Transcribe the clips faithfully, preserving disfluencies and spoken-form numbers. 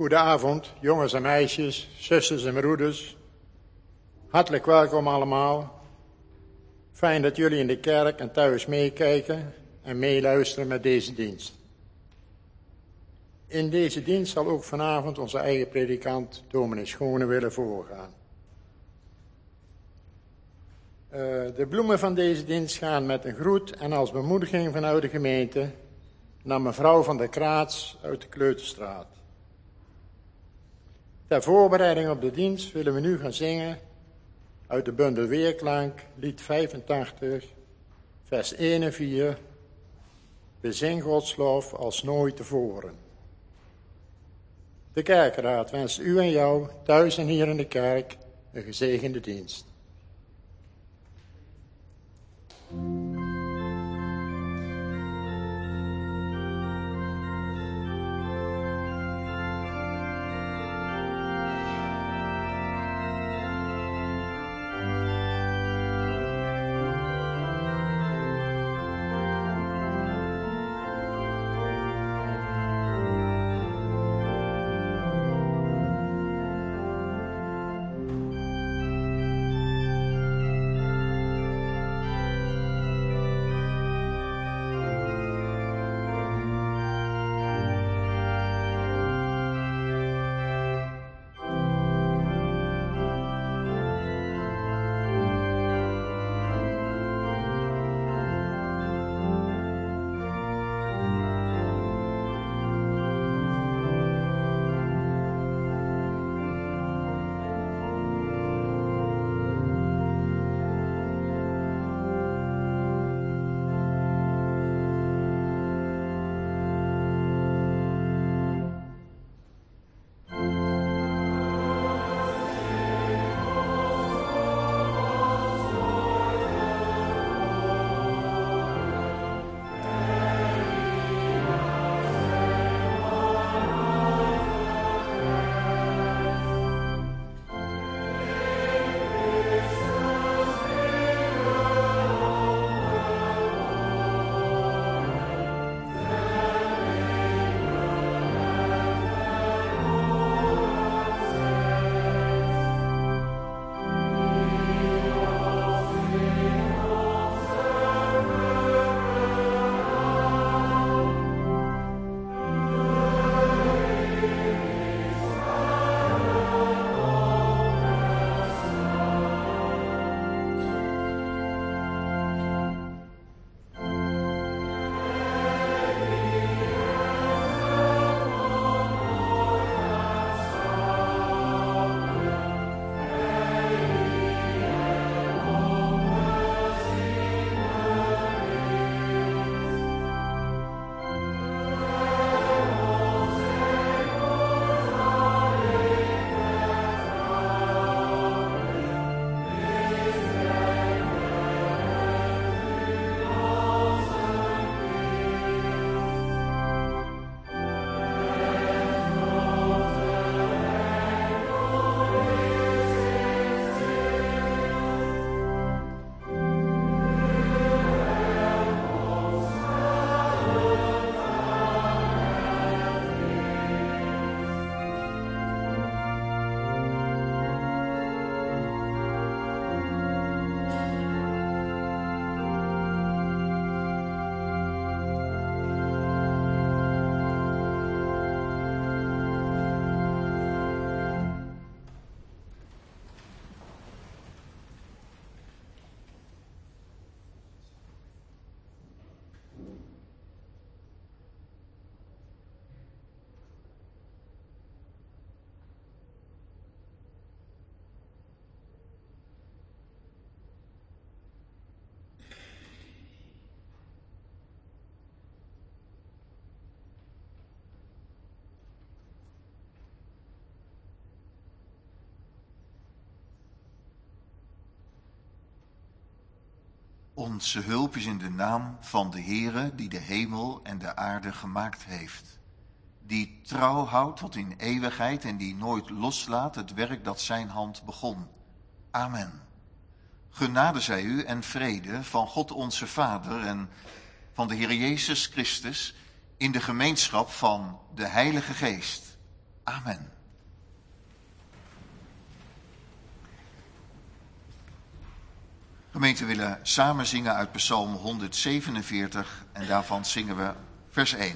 Goedenavond, jongens en meisjes, zusters en broeders. Hartelijk welkom allemaal. Fijn dat jullie in de kerk en thuis meekijken en meeluisteren met deze dienst. In deze dienst zal ook vanavond onze eigen predikant, dominee Schone, willen voorgaan. Uh, de bloemen van deze dienst gaan met een groet en als bemoediging vanuit de gemeente naar mevrouw van der Kraats uit de Kleuterstraat. Ter voorbereiding op de dienst willen we nu gaan zingen uit de bundel Weerklank, lied vijfentachtig, vers één en vier. Bezing Gods lof als nooit tevoren. De kerkraad wenst u en jou, thuis en hier in de kerk, een gezegende dienst. Onze hulp is in de naam van de Heere die de hemel en de aarde gemaakt heeft. Die trouw houdt tot in eeuwigheid en die nooit loslaat het werk dat zijn hand begon. Amen. Genade zij u en vrede van God onze Vader en van de Heer Jezus Christus in de gemeenschap van de Heilige Geest. Amen. Gemeente, we willen samen zingen uit Psalm honderdzevenenveertig en daarvan zingen we vers één.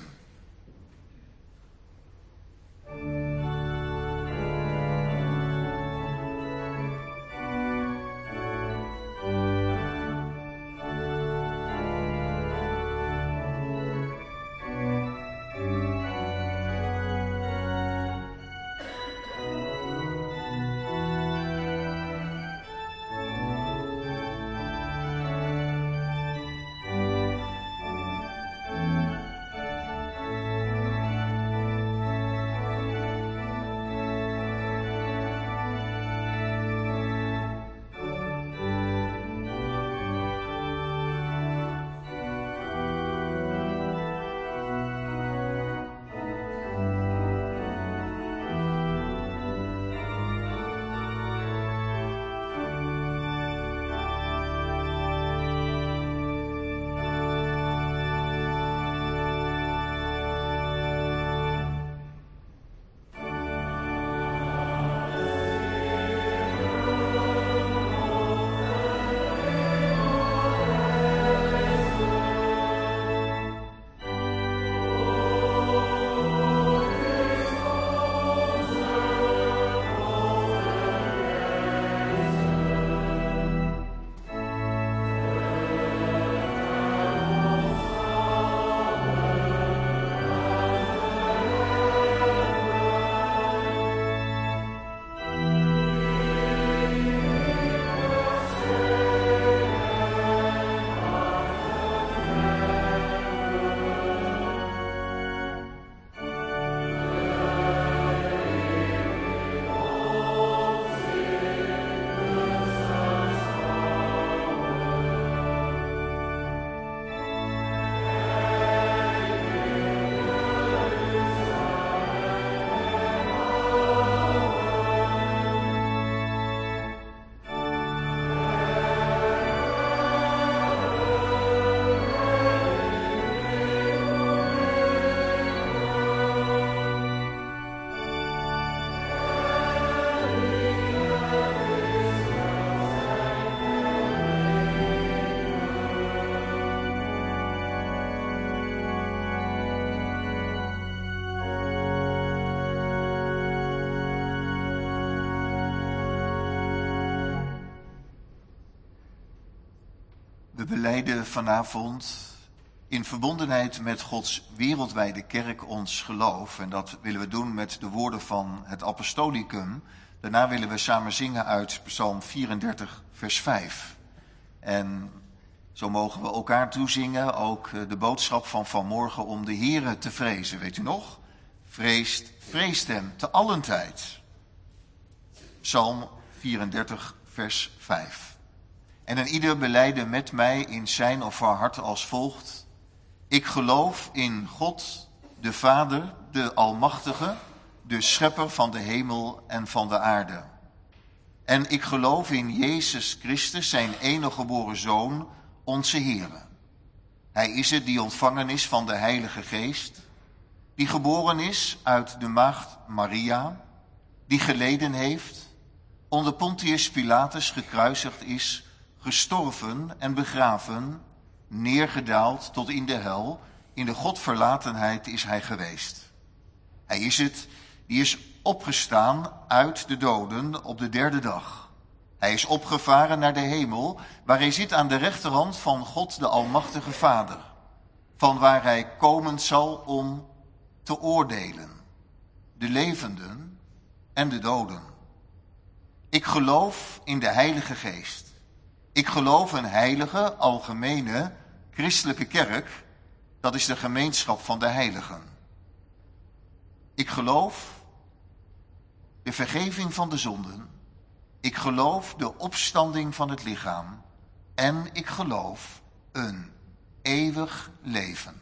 We belijden vanavond in verbondenheid met Gods wereldwijde kerk ons geloof. En dat willen we doen met de woorden van het apostolicum. Daarna willen we samen zingen uit Psalm vierendertig, vers vijf. En zo mogen we elkaar toezingen, ook de boodschap van vanmorgen om de Here te vrezen. Weet u nog? Vreest, vreest hem te allen tijd. Psalm vierendertig, vers vijf. En een ieder belijden met mij in zijn of haar hart als volgt. Ik geloof in God, de Vader, de Almachtige, de Schepper van de hemel en van de aarde. En ik geloof in Jezus Christus, zijn enige geboren Zoon, onze Heere. Hij is het die ontvangen is van de Heilige Geest, die geboren is uit de maagd Maria, die geleden heeft, onder Pontius Pilatus gekruisigd is, gestorven en begraven, neergedaald tot in de hel, in de Godverlatenheid is hij geweest. Hij is het die is opgestaan uit de doden op de derde dag. Hij is opgevaren naar de hemel, waar hij zit aan de rechterhand van God de Almachtige Vader, van waar hij komen zal om te oordelen, de levenden en de doden. Ik geloof in de Heilige Geest. Ik geloof een heilige, algemene, christelijke kerk. Dat is de gemeenschap van de heiligen. Ik geloof de vergeving van de zonden. Ik geloof de opstanding van het lichaam. En ik geloof een eeuwig leven.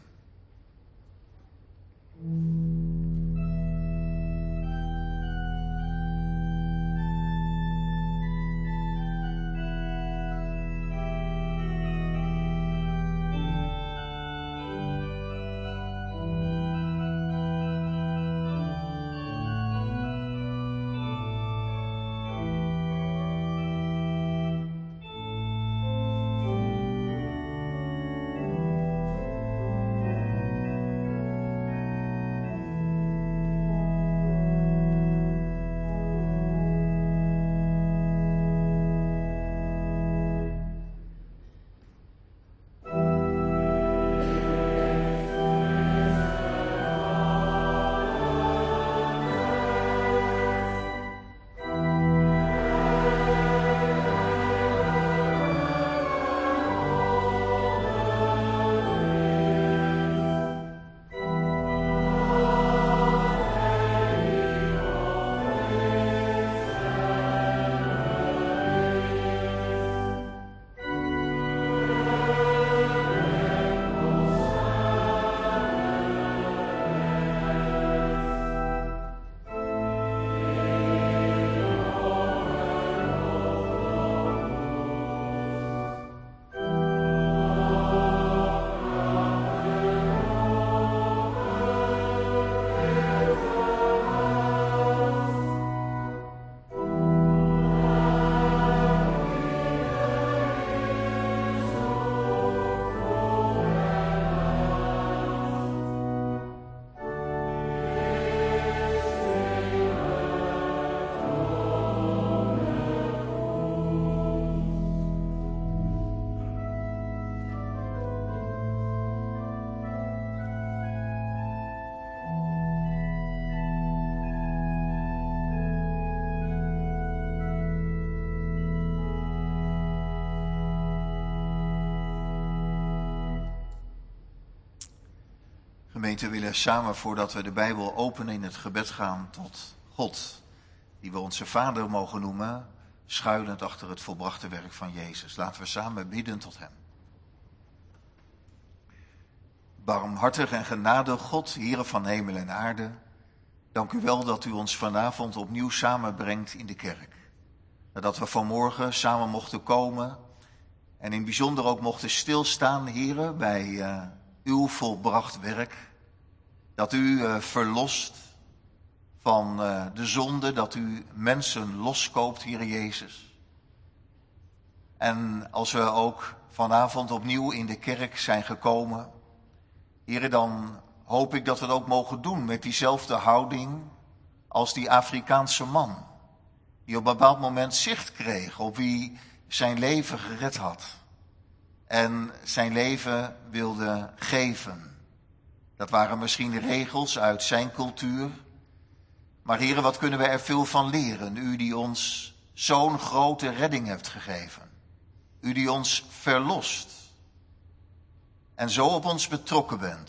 Gemeente, we willen samen, voordat we de Bijbel openen, in het gebed gaan tot God, die we onze Vader mogen noemen, schuilend achter het volbrachte werk van Jezus. Laten we samen bidden tot hem. Barmhartig en genadig God, Heere van hemel en aarde, dank u wel dat u ons vanavond opnieuw samenbrengt in de kerk. Dat we vanmorgen samen mochten komen en in het bijzonder ook mochten stilstaan, Heere, bij uh, uw volbracht werk. Dat u uh, verlost van uh, de zonde, dat u mensen loskoopt, Heere Jezus. En als we ook vanavond opnieuw in de kerk zijn gekomen, Heere, dan hoop ik dat we het ook mogen doen met diezelfde houding als die Afrikaanse man, die op een bepaald moment zicht kreeg op wie zijn leven gered had en zijn leven wilde geven. Dat waren misschien regels uit zijn cultuur, maar Heere, wat kunnen we er veel van leren? U die ons zo'n grote redding hebt gegeven, u die ons verlost en zo op ons betrokken bent.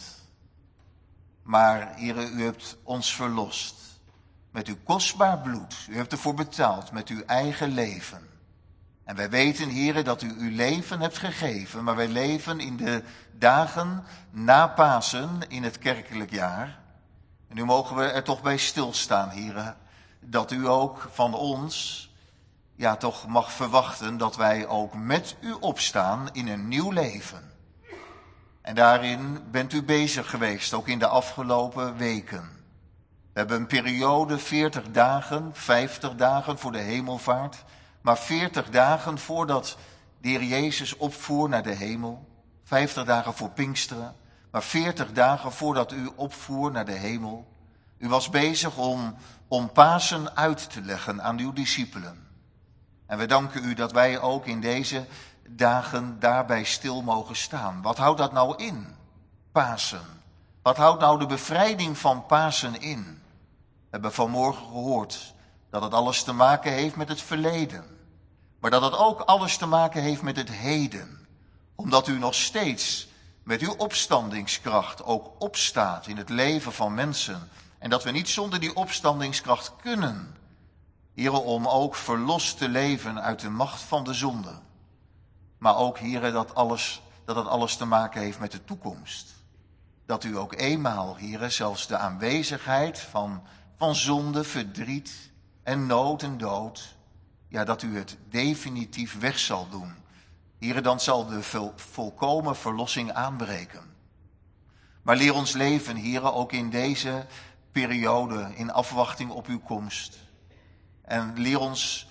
Maar Heere, u hebt ons verlost met uw kostbaar bloed. U hebt ervoor betaald met uw eigen leven. En wij weten, Heere, dat u uw leven hebt gegeven, maar wij leven in de dagen na Pasen in het kerkelijk jaar. En nu mogen we er toch bij stilstaan, Heere, dat u ook van ons, ja, toch mag verwachten dat wij ook met u opstaan in een nieuw leven. En daarin bent u bezig geweest, ook in de afgelopen weken. We hebben een periode, veertig dagen, vijftig dagen voor de hemelvaart, maar veertig dagen voordat de Heer Jezus opvoer naar de hemel, vijftig dagen voor Pinksteren, maar veertig dagen voordat u opvoer naar de hemel. U was bezig om, om Pasen uit te leggen aan uw discipelen. En we danken u dat wij ook in deze dagen daarbij stil mogen staan. Wat houdt dat nou in, Pasen? Wat houdt nou de bevrijding van Pasen in? We hebben vanmorgen gehoord dat het alles te maken heeft met het verleden. Maar dat het ook alles te maken heeft met het heden. Omdat u nog steeds met uw opstandingskracht ook opstaat in het leven van mensen. En dat we niet zonder die opstandingskracht kunnen. Heere, om ook verlost te leven uit de macht van de zonde. Maar ook, Heere, dat, alles, dat het alles te maken heeft met de toekomst. Dat u ook eenmaal, Heere, zelfs de aanwezigheid van, van zonde, verdriet en nood en dood, ja, dat u het definitief weg zal doen. Heere, dan zal de vol, volkomen verlossing aanbreken. Maar leer ons leven, Heere, ook in deze periode, in afwachting op uw komst. En leer ons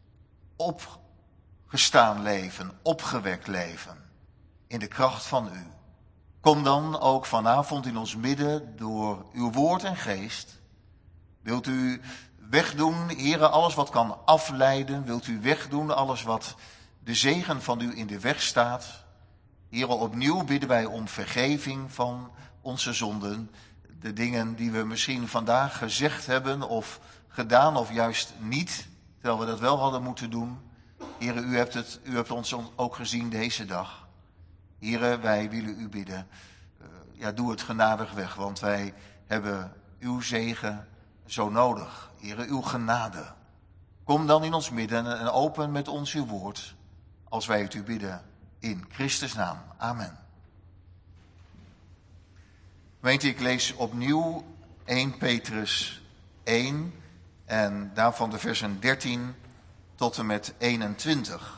opgestaan leven, opgewekt leven, in de kracht van u. Kom dan ook vanavond in ons midden door uw woord en geest. Wilt u wegdoen, Heere, alles wat kan afleiden? Wilt u wegdoen, alles wat de zegen van u in de weg staat? Heere, opnieuw bidden wij om vergeving van onze zonden. De dingen die we misschien vandaag gezegd hebben of gedaan of juist niet, terwijl we dat wel hadden moeten doen. Heere, u hebt, het, u hebt ons ook gezien deze dag. Heere, wij willen u bidden, uh, ja, doe het genadig weg, want wij hebben uw zegen zo nodig. Heere, uw genade. Kom dan in ons midden en open met ons uw woord, als wij het u bidden, in Christus naam. Amen. Gemeente, ik lees opnieuw eerste Petrus één en daarvan de versen dertien tot en met eenentwintig.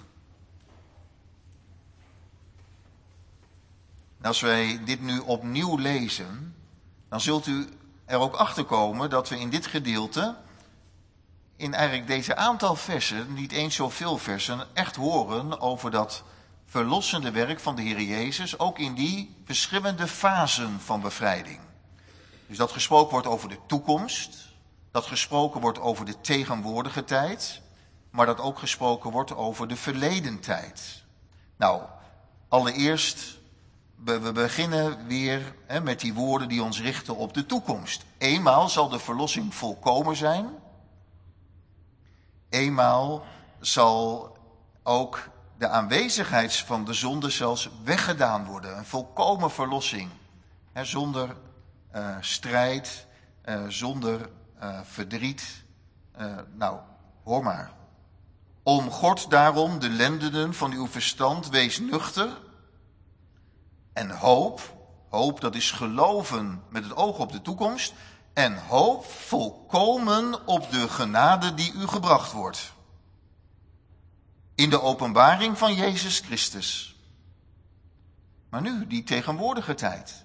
Als wij dit nu opnieuw lezen, dan zult u er ook achter komen dat we in dit gedeelte, in eigenlijk deze aantal versen, niet eens zoveel versen, echt horen over dat verlossende werk van de Heer Jezus, ook in die verschillende fasen van bevrijding. Dus dat gesproken wordt over de toekomst, dat gesproken wordt over de tegenwoordige tijd, maar dat ook gesproken wordt over de verleden tijd. Nou, allereerst, we beginnen weer hè, met die woorden die ons richten op de toekomst. Eenmaal zal de verlossing volkomen zijn. Eenmaal zal ook de aanwezigheid van de zonde zelfs weggedaan worden. Een volkomen verlossing, hè, zonder uh, strijd, uh, zonder uh, verdriet. Uh, nou, hoor maar. Omgord daarom de lendenen van uw verstand, wees nuchter. En hoop, hoop dat is geloven met het oog op de toekomst. En hoop volkomen op de genade die u gebracht wordt. In de openbaring van Jezus Christus. Maar nu, die tegenwoordige tijd.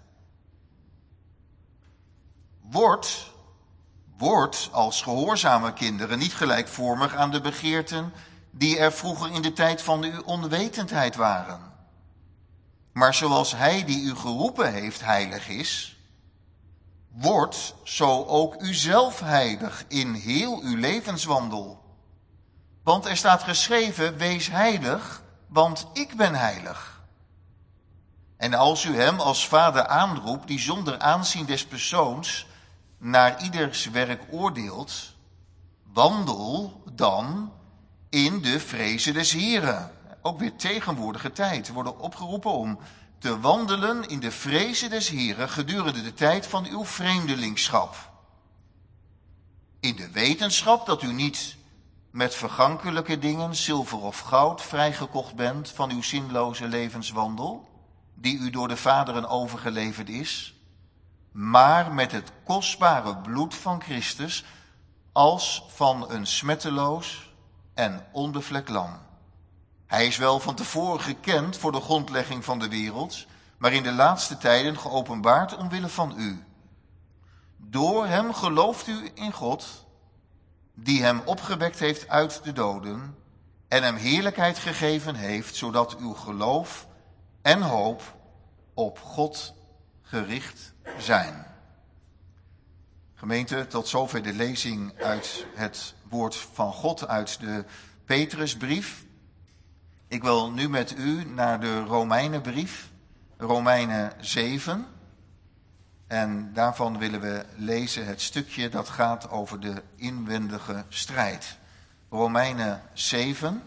Word, word als gehoorzame kinderen niet gelijkvormig aan de begeerten die er vroeger in de tijd van uw onwetendheid waren. Maar zoals hij die u geroepen heeft heilig is, word zo ook u zelf heilig in heel uw levenswandel. Want er staat geschreven, wees heilig, want ik ben heilig. En als u hem als vader aanroept, die zonder aanzien des persoons naar ieders werk oordeelt, wandel dan in de vreze des Heren. Ook weer tegenwoordige tijd. We worden opgeroepen om te wandelen in de vreze des Heren gedurende de tijd van uw vreemdelingschap. In de wetenschap dat u niet met vergankelijke dingen, zilver of goud, vrijgekocht bent van uw zinloze levenswandel, die u door de vaderen overgeleverd is, maar met het kostbare bloed van Christus, als van een smetteloos en onbevlekt lam. Hij is wel van tevoren gekend voor de grondlegging van de wereld, maar in de laatste tijden geopenbaard omwille van u. Door hem gelooft u in God, die hem opgewekt heeft uit de doden en hem heerlijkheid gegeven heeft, zodat uw geloof en hoop op God gericht zijn. Gemeente, tot zover de lezing uit het woord van God uit de Petrusbrief. Ik wil nu met u naar de Romeinenbrief, Romeinen zeven. En daarvan willen we lezen het stukje dat gaat over de inwendige strijd. Romeinen zeven.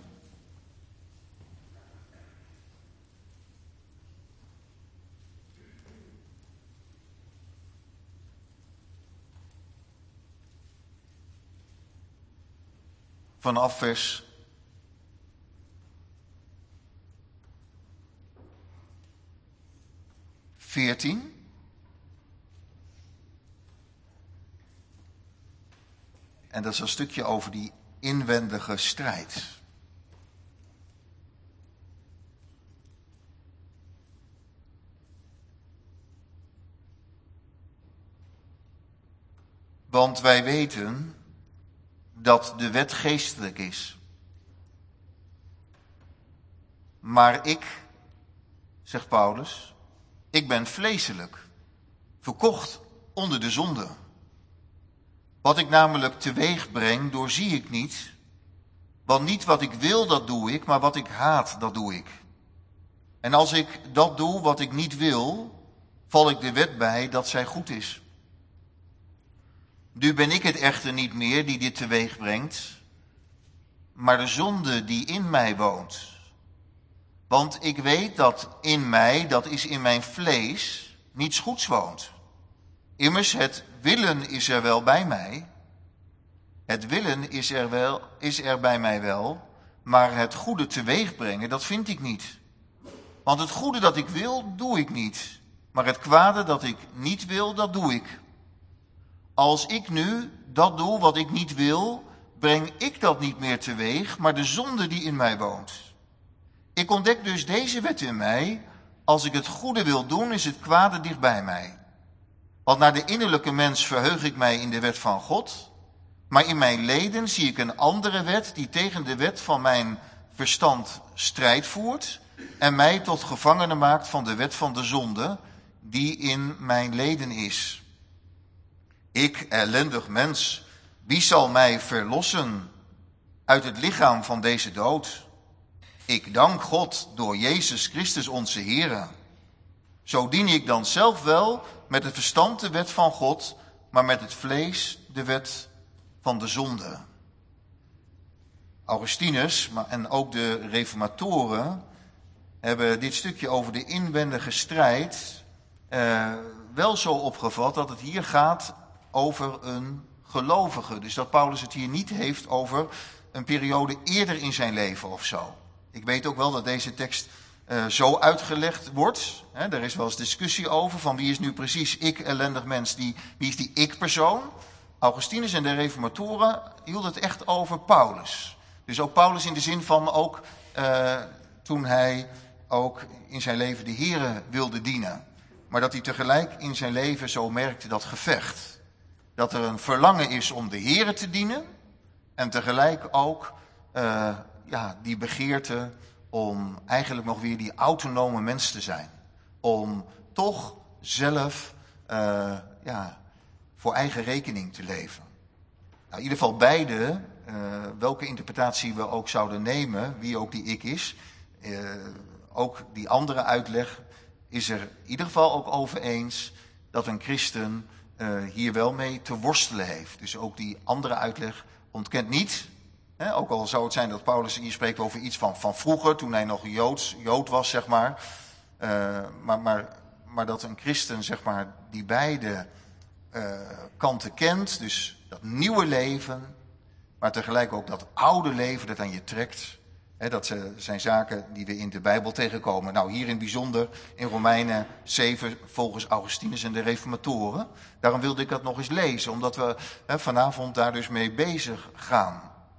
Vanaf vers veertien. En dat is een stukje over die inwendige strijd. Want wij weten dat de wet geestelijk is. Maar ik, zegt Paulus, ik ben vleeselijk, verkocht onder de zonde. Wat ik namelijk teweeg breng, doorzie ik niet. Want niet wat ik wil, dat doe ik, maar wat ik haat, dat doe ik. En als ik dat doe wat ik niet wil, val ik de wet bij dat zij goed is. Nu ben ik het echter niet meer die dit teweeg brengt, maar de zonde die in mij woont. Want ik weet dat in mij, dat is in mijn vlees, niets goeds woont. Immers, het willen is er wel bij mij. Het willen is er wel, is er bij mij wel, maar het goede teweeg brengen, dat vind ik niet. Want het goede dat ik wil, doe ik niet. Maar het kwade dat ik niet wil, dat doe ik. Als ik nu dat doe wat ik niet wil, breng ik dat niet meer teweeg, maar de zonde die in mij woont. Ik ontdek dus deze wet in mij. Als ik het goede wil doen, is het kwade dicht bij mij. Want naar de innerlijke mens verheug ik mij in de wet van God, maar in mijn leden zie ik een andere wet die tegen de wet van mijn verstand strijd voert en mij tot gevangene maakt van de wet van de zonde die in mijn leden is. Ik, ellendig mens, wie zal mij verlossen uit het lichaam van deze dood? Ik dank God door Jezus Christus onze Heere. Zo dien ik dan zelf wel met het verstand de wet van God, maar met het vlees de wet van de zonde. Augustinus en ook de reformatoren hebben dit stukje over de inwendige strijd uh, wel zo opgevat dat het hier gaat over een gelovige. Dus dat Paulus het hier niet heeft over een periode eerder in zijn leven of zo. Ik weet ook wel dat deze tekst uh, zo uitgelegd wordt. Hè, er is wel eens discussie over van wie is nu precies ik, ellendig mens, die, wie is die ik-persoon. Augustinus en de reformatoren hielden het echt over Paulus. Dus ook Paulus in de zin van ook uh, toen hij ook in zijn leven de Here wilde dienen. Maar dat hij tegelijk in zijn leven zo merkte dat gevecht. Dat er een verlangen is om de Here te dienen. En tegelijk ook uh, ja, die begeerte om eigenlijk nog weer die autonome mens te zijn. Om toch zelf uh, ja, voor eigen rekening te leven. Nou, in ieder geval beide, uh, welke interpretatie we ook zouden nemen, wie ook die ik is. Uh, ook die andere uitleg is er in ieder geval ook over eens dat een christen uh, hier wel mee te worstelen heeft. Dus ook die andere uitleg ontkent niet. Hè, ook al zou het zijn dat Paulus hier spreekt over iets van, van vroeger, toen hij nog Joods, Jood was, zeg maar. Uh, maar, maar. Maar dat een christen, zeg maar, die beide uh, kanten kent. Dus dat nieuwe leven, maar tegelijk ook dat oude leven dat aan je trekt. Hè, dat zijn zaken die we in de Bijbel tegenkomen. Nou, hier in het bijzonder in Romeinen zeven volgens Augustinus en de reformatoren. Daarom wilde ik dat nog eens lezen, omdat we hè, vanavond daar dus mee bezig gaan.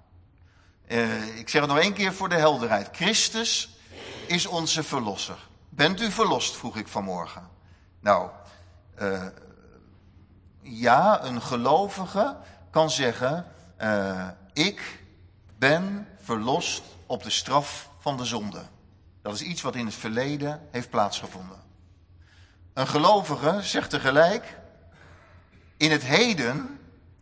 Uh, ik zeg het nog één keer voor de helderheid. Christus is onze verlosser. Bent u verlost, vroeg ik vanmorgen. Nou, uh, ja, een gelovige kan zeggen, uh, ik ben verlost op de straf van de zonde. Dat is iets wat in het verleden heeft plaatsgevonden. Een gelovige zegt tegelijk, in het heden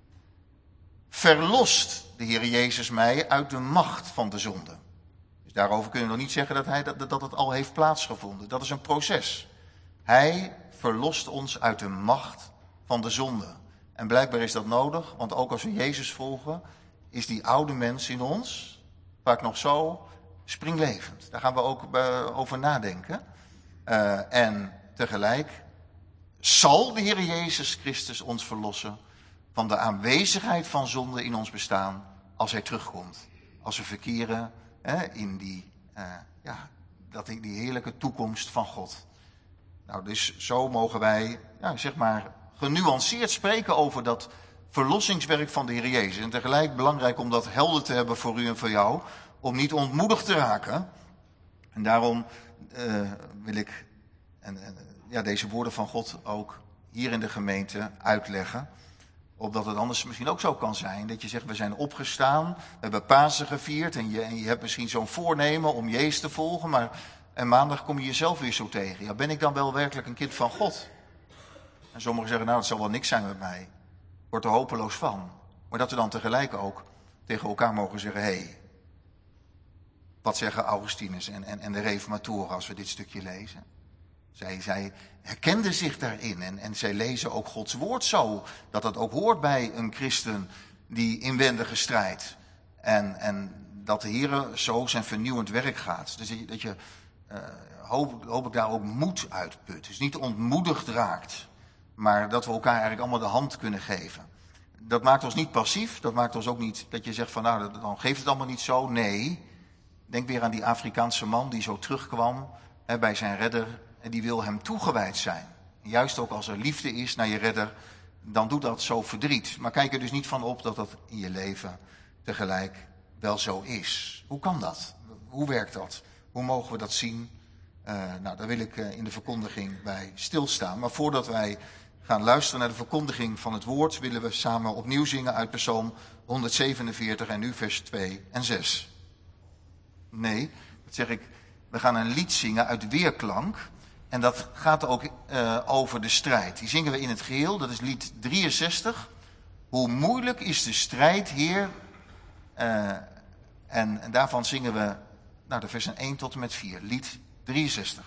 verlost de Heer Jezus mij uit de macht van de zonde. Daarover kunnen we nog niet zeggen dat, hij, dat, dat het al heeft plaatsgevonden. Dat is een proces. Hij verlost ons uit de macht van de zonde. En blijkbaar is dat nodig, want ook als we Jezus volgen, is die oude mens in ons vaak nog zo springlevend. Daar gaan we ook uh, over nadenken. Uh, en tegelijk zal de Heer Jezus Christus ons verlossen van de aanwezigheid van zonde in ons bestaan als hij terugkomt. Als we verkeren in die, uh, ja, dat die, die heerlijke toekomst van God. Nou, dus zo mogen wij, ja, zeg maar, genuanceerd spreken over dat verlossingswerk van de Heer Jezus. En tegelijk belangrijk om dat helder te hebben voor u en voor jou, om niet ontmoedigd te raken. En daarom uh, wil ik en, en, ja, deze woorden van God ook hier in de gemeente uitleggen. Opdat het anders misschien ook zo kan zijn dat je zegt, we zijn opgestaan, we hebben Pasen gevierd en je, en je hebt misschien zo'n voornemen om Jezus te volgen, maar en maandag kom je jezelf weer zo tegen. Ja, ben ik dan wel werkelijk een kind van God? En sommigen zeggen, nou, het zal wel niks zijn met mij. Ik word er hopeloos van. Maar dat we dan tegelijk ook tegen elkaar mogen zeggen, hé, hey, wat zeggen Augustinus en, en, en de reformatoren als we dit stukje lezen? Zij, zij herkenden zich daarin en, en zij lezen ook Gods woord zo, dat dat ook hoort bij een christen die inwendige strijdt. En, en dat de Heer zo zijn vernieuwend werk gaat. Dus dat je, uh, hoop, hoop ik daar ook moed uitput. Dus niet ontmoedigd raakt, maar dat we elkaar eigenlijk allemaal de hand kunnen geven. Dat maakt ons niet passief, dat maakt ons ook niet dat je zegt van nou, dan geeft het allemaal niet zo. Nee, denk weer aan die Afrikaanse man die zo terugkwam hè, bij zijn redder. En die wil hem toegewijd zijn. Juist ook als er liefde is naar je redder, dan doet dat zo verdriet. Maar kijk er dus niet van op dat dat in je leven tegelijk wel zo is. Hoe kan dat? Hoe werkt dat? Hoe mogen we dat zien? Uh, nou, daar wil ik uh, in de verkondiging bij stilstaan. Maar voordat wij gaan luisteren naar de verkondiging van het woord, willen we samen opnieuw zingen uit Psalm honderdzevenenveertig en nu vers twee en zes. Nee, dat zeg ik, we gaan een lied zingen uit weerklank. En dat gaat ook uh, over de strijd. Die zingen we in het geheel, dat is lied drieënzestig. Hoe moeilijk is de strijd, Heer? Uh, en, en daarvan zingen we nou, de versen één tot en met vier, lied drieënzestig.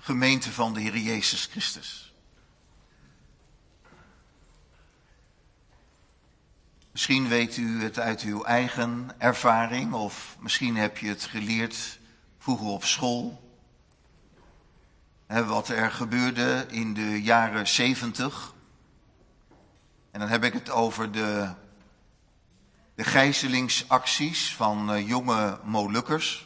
gemeente van de Heer Jezus Christus. Misschien weet u het uit uw eigen ervaring of misschien heb je het geleerd vroeger op school. He, wat er gebeurde in de jaren zeventig. En dan heb ik het over de, de gijzelingsacties van uh, jonge Molukkers.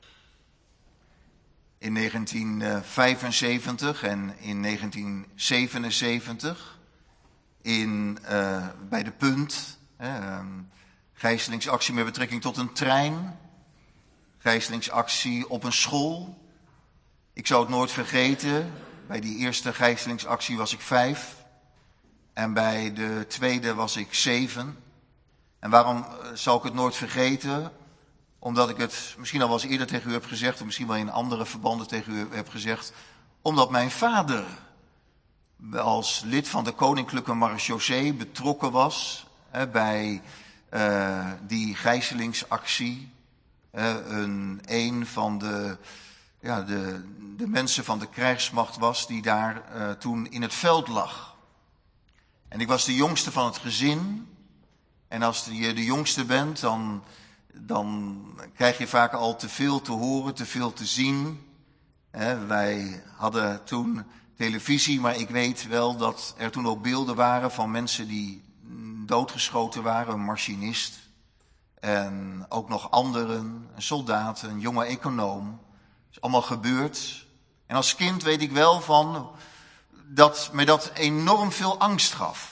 In negentien vijfenzeventig en in negentien zevenenzeventig. In, uh, bij de Punt. He, um, gijzelingsactie met betrekking tot een trein. Gijzelingsactie op een school. Ik zou het nooit vergeten. Bij die eerste gijzelingsactie was ik vijf. En bij de tweede was ik zeven. En waarom zou ik het nooit vergeten? Omdat ik het misschien al wel eens eerder tegen u heb gezegd, of misschien wel in andere verbanden tegen u heb gezegd. Omdat mijn vader als lid van de Koninklijke Marechaussee betrokken was hè, bij uh, die gijzelingsactie. Uh, een, een van de, ja, de, de mensen van de krijgsmacht was die daar uh, toen in het veld lag. En ik was de jongste van het gezin. En als je de jongste bent, dan, dan krijg je vaak al te veel te horen, te veel te zien. He, wij hadden toen televisie, maar ik weet wel dat er toen ook beelden waren van mensen die doodgeschoten waren. Een machinist en ook nog anderen, een soldaat, een jonge econoom. Dat is allemaal gebeurd. En als kind weet ik wel van dat mij dat enorm veel angst gaf.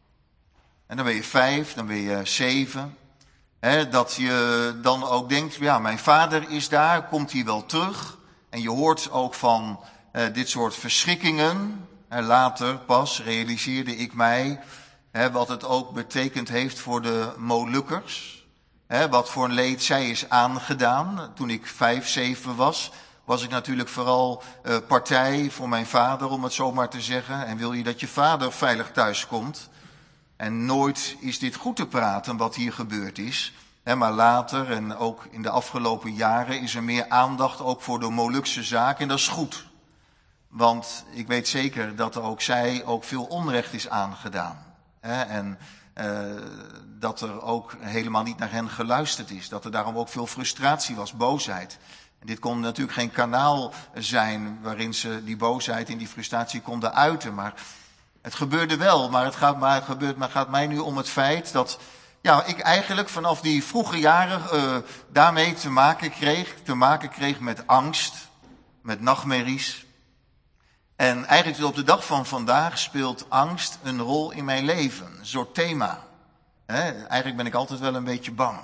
En dan ben je vijf, dan ben je zeven. Hè, dat je dan ook denkt, ja, mijn vader is daar, komt hij wel terug. En je hoort ook van eh, dit soort verschrikkingen. En later pas realiseerde ik mij hè, wat het ook betekend heeft voor de Molukkers. Hè, wat voor een leed zij is aangedaan. Toen ik vijf, zeven was, was ik natuurlijk vooral uh, partij voor mijn vader, om het zo maar te zeggen. En wil je dat je vader veilig thuis komt? En nooit is dit goed te praten wat hier gebeurd is. He, maar later en ook in de afgelopen jaren is er meer aandacht ook voor de Molukse zaak. En dat is goed. Want ik weet zeker dat er ook zij ook veel onrecht is aangedaan. He, en uh, dat er ook helemaal niet naar hen geluisterd is. Dat er daarom ook veel frustratie was, boosheid. En dit kon natuurlijk geen kanaal zijn waarin ze die boosheid en die frustratie konden uiten. Maar het gebeurde wel, maar het gaat, maar het gebeurt, maar gaat mij nu om het feit dat ja, ik eigenlijk vanaf die vroege jaren uh, daarmee te maken kreeg, te maken kreeg met angst, met nachtmerries. En eigenlijk tot op de dag van vandaag speelt angst een rol in mijn leven, een soort thema. He, eigenlijk ben ik altijd wel een beetje bang.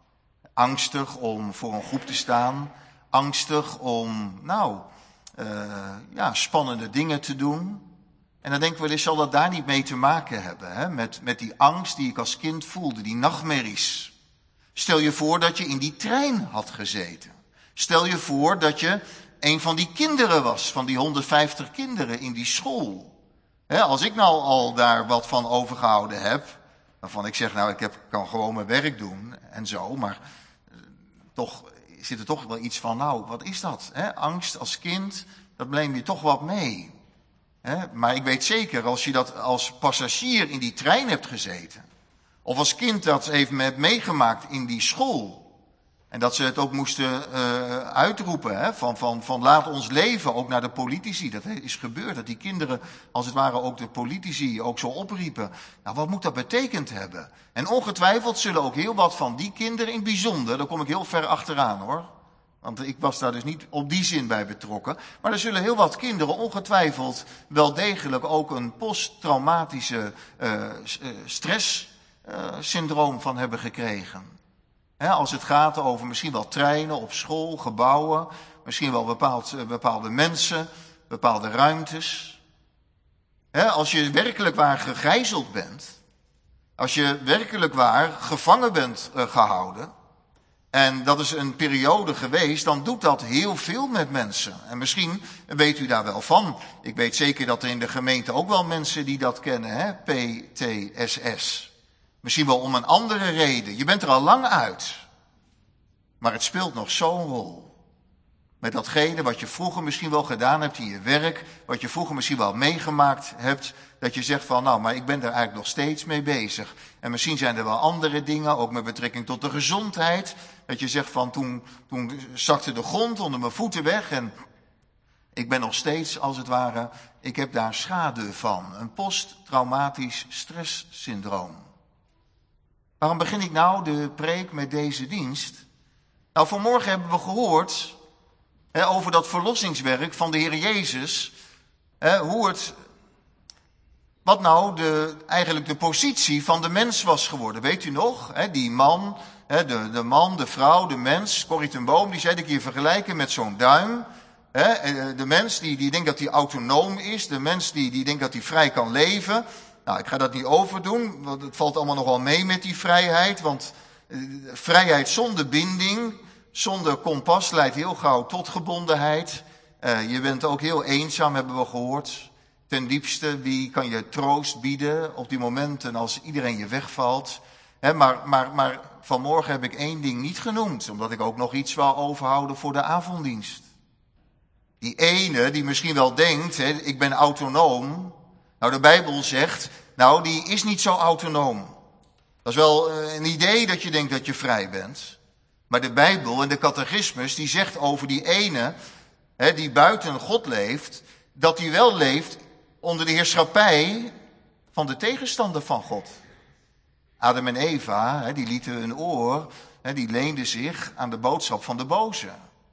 Angstig om voor een groep te staan, angstig om, nou, uh, ja, spannende dingen te doen. En dan denk ik wel eens, zal dat daar niet mee te maken hebben, hè? Met, met die angst die ik als kind voelde, die nachtmerries. Stel je voor dat je in die trein had gezeten. Stel je voor dat je een van die kinderen was, van die honderdvijftig kinderen in die school. Hè, als ik nou al daar wat van overgehouden heb, waarvan ik zeg, nou ik heb, kan gewoon mijn werk doen en zo, maar uh, toch zit er toch wel iets van, nou wat is dat? Hè? Angst als kind, dat neem je toch wat mee. He, maar ik weet zeker, als je dat als passagier in die trein hebt gezeten, of als kind dat even hebt meegemaakt in die school, en dat ze het ook moesten uh, uitroepen, he, van, van, van laat ons leven, ook naar de politici. Dat is gebeurd, dat die kinderen, als het ware ook de politici, ook zo opriepen. Nou, wat moet dat betekend hebben? En ongetwijfeld zullen ook heel wat van die kinderen in het bijzonder, daar kom ik heel ver achteraan hoor. Want ik was daar dus niet op die zin bij betrokken. Maar er zullen heel wat kinderen ongetwijfeld wel degelijk ook een posttraumatische uh, stresssyndroom uh, van hebben gekregen. He, als het gaat over misschien wel treinen op school, gebouwen, misschien wel bepaald, uh, bepaalde mensen, bepaalde ruimtes. He, als je werkelijk waar gegijzeld bent, als je werkelijk waar gevangen bent uh, gehouden, en dat is een periode geweest, dan doet dat heel veel met mensen. En misschien weet u daar wel van. Ik weet zeker dat er in de gemeente ook wel mensen die dat kennen, hè? P T S S. Misschien wel om een andere reden. Je bent er al lang uit. Maar het speelt nog zo'n rol. met datgene wat je vroeger misschien wel gedaan hebt in je werk, wat je vroeger misschien wel meegemaakt hebt, dat je zegt van nou, maar ik ben daar eigenlijk nog steeds mee bezig. En misschien zijn er wel andere dingen, ook met betrekking tot de gezondheid, dat je zegt van toen, toen zakte de grond onder mijn voeten weg en ik ben nog steeds, als het ware, ik heb daar schade van. Een posttraumatisch stresssyndroom. Waarom begin ik nou de preek met deze dienst? Nou, vanmorgen hebben we gehoord hè, over dat verlossingswerk van de Heer Jezus. Hè, hoe het, wat nou de, eigenlijk de positie van de mens was geworden. Weet u nog? Hè, die man, hè, de, de man, de vrouw, de mens, Corrie ten Boom, die zei ik hier vergelijken met zo'n duim. He, de mens die, die denkt dat hij autonoom is, de mens die, die denkt dat hij vrij kan leven. Nou, ik ga dat niet overdoen, want het valt allemaal nogal mee met die vrijheid. Want uh, vrijheid zonder binding, zonder kompas leidt heel gauw tot gebondenheid. Uh, je bent ook heel eenzaam, hebben we gehoord. Ten diepste, wie kan je troost bieden op die momenten als iedereen je wegvalt. He, maar, maar, maar vanmorgen heb ik één ding niet genoemd, omdat ik ook nog iets wil overhouden voor de avonddienst. Die ene die misschien wel denkt, hè, ik ben autonoom. Nou, de Bijbel zegt, nou, die is niet zo autonoom. Dat is wel uh, een idee dat je denkt dat je vrij bent. Maar de Bijbel en de catechismus, die zegt over die ene, hè, die buiten God leeft, dat die wel leeft onder de heerschappij van de tegenstander van God. Adam en Eva, hè, die lieten hun oor, hè, die leenden zich aan de boodschap van de boze.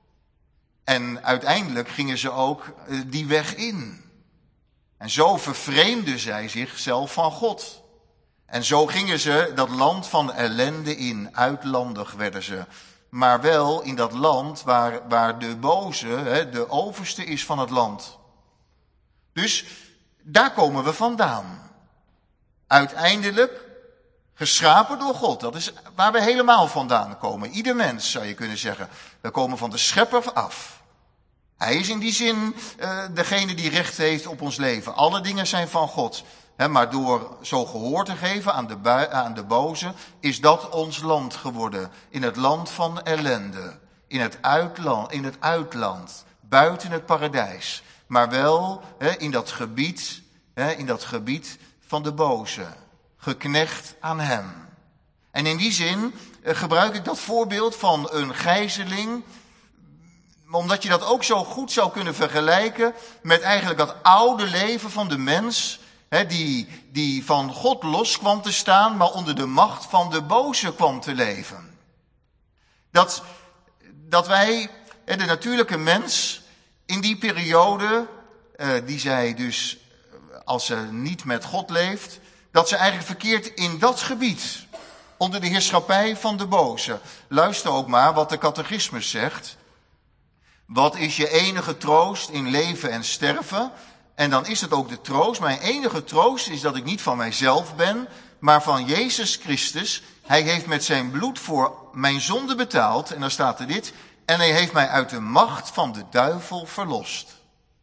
En uiteindelijk gingen ze ook die weg in. En zo vervreemden zij zichzelf van God. En zo gingen ze dat land van ellende in. Uitlandig werden ze. Maar wel in dat land waar, waar de boze, de overste is van het land. Dus daar komen we vandaan. Uiteindelijk geschapen door God. Dat is waar we helemaal vandaan komen. Ieder mens, zou je kunnen zeggen. We komen van de schepper af. Hij is in die zin uh, degene die recht heeft op ons leven. Alle dingen zijn van God. He, maar door zo gehoor te geven aan de, bui, aan de boze, is dat ons land geworden. In het land van ellende. In het uitland, in het uitland buiten het paradijs. Maar wel he, in dat gebied, he, in dat gebied van de boze. Geknecht aan hem. En in die zin uh, gebruik ik dat voorbeeld van een gijzeling, omdat je dat ook zo goed zou kunnen vergelijken met eigenlijk dat oude leven van de mens, hè, die, die van God los kwam te staan, maar onder de macht van de boze kwam te leven. Dat, dat wij, hè, de natuurlijke mens, in die periode, eh, die zij dus, als ze niet met God leeft, dat ze eigenlijk verkeert in dat gebied, onder de heerschappij van de boze. Luister ook maar wat de catechismus zegt. Wat is je enige troost in leven en sterven? En dan is het ook de troost. Mijn enige troost is dat ik niet van mijzelf ben, maar van Jezus Christus. Hij heeft met zijn bloed voor mijn zonde betaald. En dan staat er dit. En hij heeft mij uit de macht van de duivel verlost.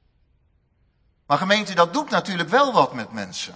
Maar gemeente, dat doet natuurlijk wel wat met mensen.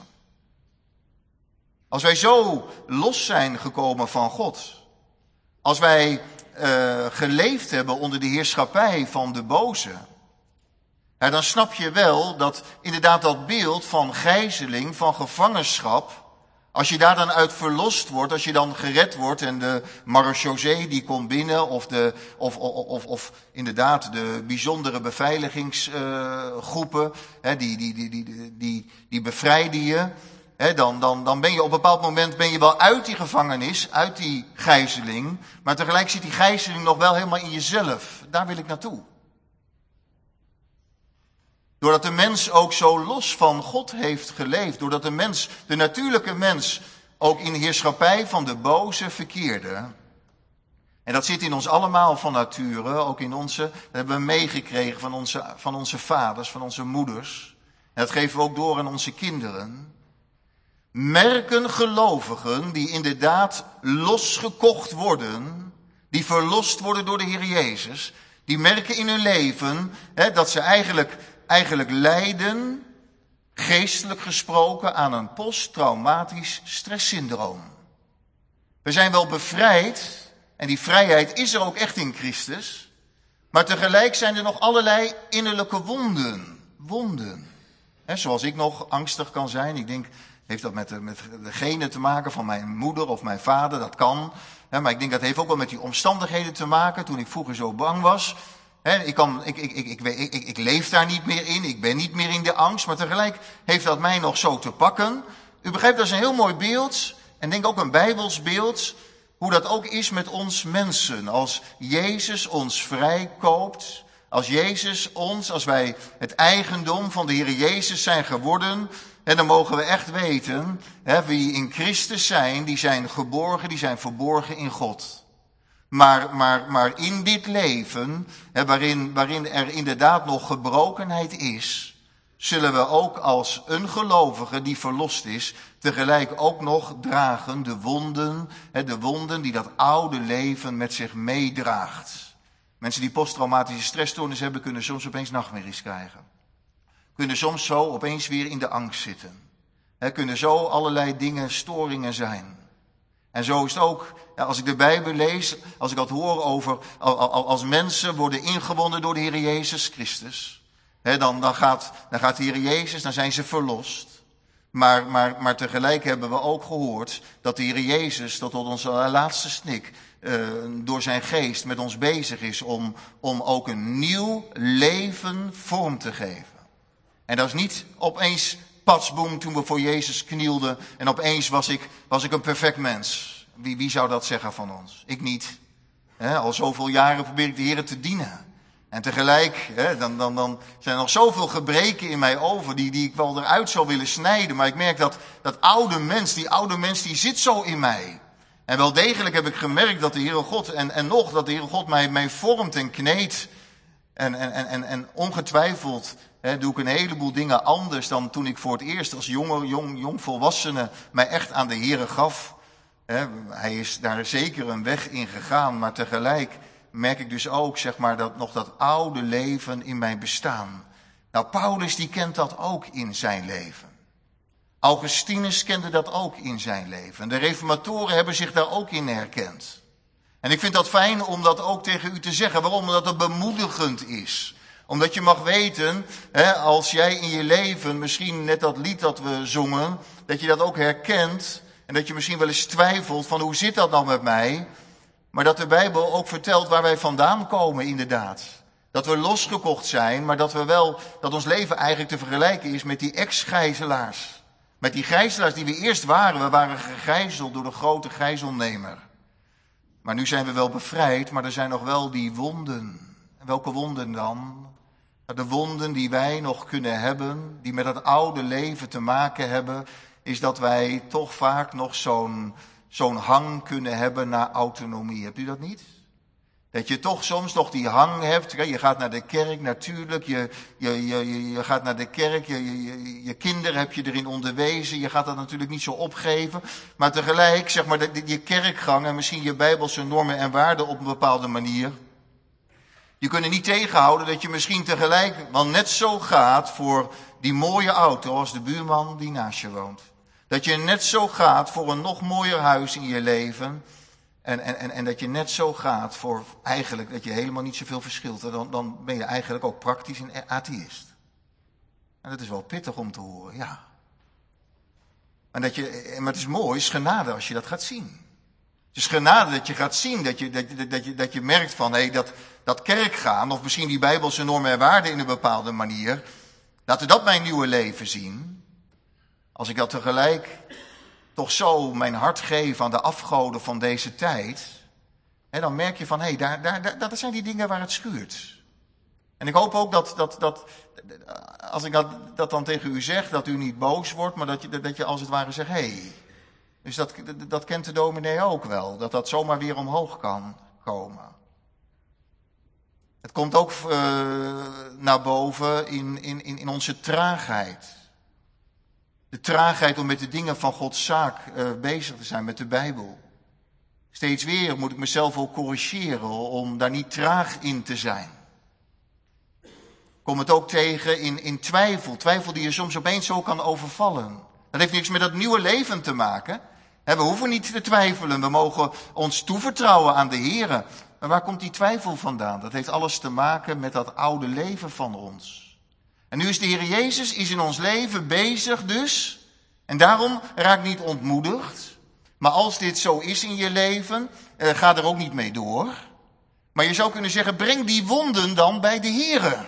Als wij zo los zijn gekomen van God. Als wij Uh, geleefd hebben onder de heerschappij van de boze. Ja, dan snap je wel dat inderdaad dat beeld van gijzeling, van gevangenschap, als je daar dan uit verlost wordt, als je dan gered wordt en de marechaussee die komt binnen of, de, of, of, of, of inderdaad de bijzondere beveiligingsgroepen, uh, die, die, die, die, die, die, die bevrijden je. He, dan, dan, dan ben je op een bepaald moment ben je wel uit die gevangenis, uit die gijzeling. Maar tegelijk zit die gijzeling nog wel helemaal in jezelf. Daar wil ik naartoe. Doordat de mens ook zo los van God heeft geleefd. Doordat de mens, de natuurlijke mens, ook in de heerschappij van de boze verkeerde. En dat zit in ons allemaal van nature, ook in onze, dat hebben we meegekregen van onze, van onze vaders, van onze moeders. En dat geven we ook door aan onze kinderen. Merken gelovigen die inderdaad losgekocht worden, die verlost worden door de Heer Jezus, die merken in hun leven hè, dat ze eigenlijk, eigenlijk lijden, geestelijk gesproken, aan een posttraumatisch stresssyndroom. We zijn wel bevrijd, en die vrijheid is er ook echt in Christus, Maar tegelijk zijn er nog allerlei innerlijke wonden. Wonden. He, zoals ik nog angstig kan zijn. Ik denk, heeft dat met de, met de genen te maken van mijn moeder of mijn vader? Dat kan. He, maar ik denk dat heeft ook wel met die omstandigheden te maken. Toen ik vroeger zo bang was. He, ik, kan, ik, ik, ik, ik, ik, ik, ik leef daar niet meer in. Ik ben niet meer in de angst. Maar tegelijk heeft dat mij nog zo te pakken. U begrijpt, dat is een heel mooi beeld. En denk ook een Bijbels beeld. Hoe dat ook is met ons mensen. Als Jezus ons vrijkoopt. Als Jezus ons, als wij het eigendom van de Heer Jezus zijn geworden. En dan mogen we echt weten. Hè, wie in Christus zijn, die zijn geborgen, die zijn verborgen in God. Maar, maar, maar in dit leven, hè, waarin, waarin er inderdaad nog gebrokenheid is. Zullen we ook als een gelovige die verlost is, tegelijk ook nog dragen de wonden, de wonden die dat oude leven met zich meedraagt. Mensen die posttraumatische stressstoornis hebben, kunnen soms opeens nachtmerries krijgen. Kunnen soms zo opeens weer in de angst zitten. Kunnen zo allerlei dingen, storingen zijn. En zo is het ook, als ik de Bijbel lees, als ik dat hoor over, als mensen worden ingewonnen door de Heer Jezus Christus. He, dan, dan, gaat, dan gaat de Heer Jezus, dan zijn ze verlost. Maar, maar, maar tegelijk hebben we ook gehoord dat de Heer Jezus tot op onze laatste snik uh, door zijn geest met ons bezig is om, om ook een nieuw leven vorm te geven. En dat is niet opeens patsboom toen we voor Jezus knielden en opeens was ik, was ik een perfect mens. Wie, wie zou dat zeggen van ons? Ik niet. He, al zoveel jaren probeer ik de Heer te dienen. En tegelijk, hè, dan, dan, dan zijn er nog zoveel gebreken in mij over die, die ik wel eruit zou willen snijden. Maar ik merk dat dat oude mens, die oude mens, die zit zo in mij. En wel degelijk heb ik gemerkt dat de Heere God, en, en nog, dat de Heere God mij, mij vormt en kneedt. En, en, en, en ongetwijfeld hè, doe ik een heleboel dingen anders dan toen ik voor het eerst als jonge, jong, jong volwassene mij echt aan de Heere gaf. Hè, hij is daar zeker een weg in gegaan, maar tegelijk merk ik dus ook, zeg maar, dat nog dat oude leven in mijn bestaan. Nou, Paulus die kent dat ook in zijn leven. Augustinus kende dat ook in zijn leven. De reformatoren hebben zich daar ook in herkend. En ik vind dat fijn om dat ook tegen u te zeggen. Waarom? Omdat het bemoedigend is. Omdat je mag weten, hè, als jij in je leven, misschien net dat lied dat we zongen, dat je dat ook herkent. En dat je misschien wel eens twijfelt van hoe zit dat nou met mij? Maar dat de Bijbel ook vertelt waar wij vandaan komen inderdaad. Dat we losgekocht zijn, maar dat we wel, dat ons leven eigenlijk te vergelijken is met die ex-gijzelaars. Met die gijzelaars die we eerst waren. We waren gegijzeld door de grote gijzelnemer. Maar nu zijn we wel bevrijd, maar er zijn nog wel die wonden. En welke wonden dan? De wonden die wij nog kunnen hebben, die met dat oude leven te maken hebben, is dat wij toch vaak nog zo'n, zo'n hang kunnen hebben naar autonomie. Hebt u dat niet? Dat je toch soms nog die hang hebt. Je gaat naar de kerk natuurlijk. Je, je, je, je gaat naar de kerk. Je, je, je kinderen heb je erin onderwezen. Je gaat dat natuurlijk niet zo opgeven. Maar tegelijk, zeg maar, je kerkgang en misschien je bijbelse normen en waarden op een bepaalde manier. Je kunt er niet tegenhouden dat je misschien tegelijk wel net zo gaat voor die mooie auto als de buurman die naast je woont. Dat je net zo gaat voor een nog mooier huis in je leven. En, en, en, en dat je net zo gaat voor eigenlijk dat je helemaal niet zoveel verschilt. Dan, dan ben je eigenlijk ook praktisch een atheïst. En dat is wel pittig om te horen, ja. Maar, dat je, maar het is mooi, het is genade als je dat gaat zien. Het is genade dat je gaat zien, dat je, dat je, dat je, dat je merkt van, hé, hey, dat, dat kerkgaan, of misschien die bijbelse normen en waarden in een bepaalde manier, laten dat mijn nieuwe leven zien. Als ik dat tegelijk toch zo mijn hart geef aan de afgoden van deze tijd, hè, dan merk je van, hé, hey, daar, daar, daar, dat zijn die dingen waar het schuurt. En ik hoop ook dat, dat, dat als ik dat, dat dan tegen u zeg, dat u niet boos wordt, maar dat je, dat je als het ware zegt, hé, hey, dus dat, dat, dat kent de dominee ook wel, dat dat zomaar weer omhoog kan komen. Het komt ook uh, naar boven in, in, in onze traagheid. De traagheid om met de dingen van Gods zaak uh, bezig te zijn, met de Bijbel. Steeds weer moet ik mezelf ook corrigeren om daar niet traag in te zijn. Kom het ook tegen in, in twijfel. Twijfel die je soms opeens zo kan overvallen. Dat heeft niks met dat nieuwe leven te maken. We hoeven niet te twijfelen. We mogen ons toevertrouwen aan de Heer. Maar waar komt die twijfel vandaan? Dat heeft alles te maken met dat oude leven van ons. En nu is de Heer Jezus is in ons leven bezig dus. En daarom raak niet ontmoedigd. Maar als dit zo is in je leven, eh, ga er ook niet mee door. Maar je zou kunnen zeggen, breng die wonden dan bij de Heere.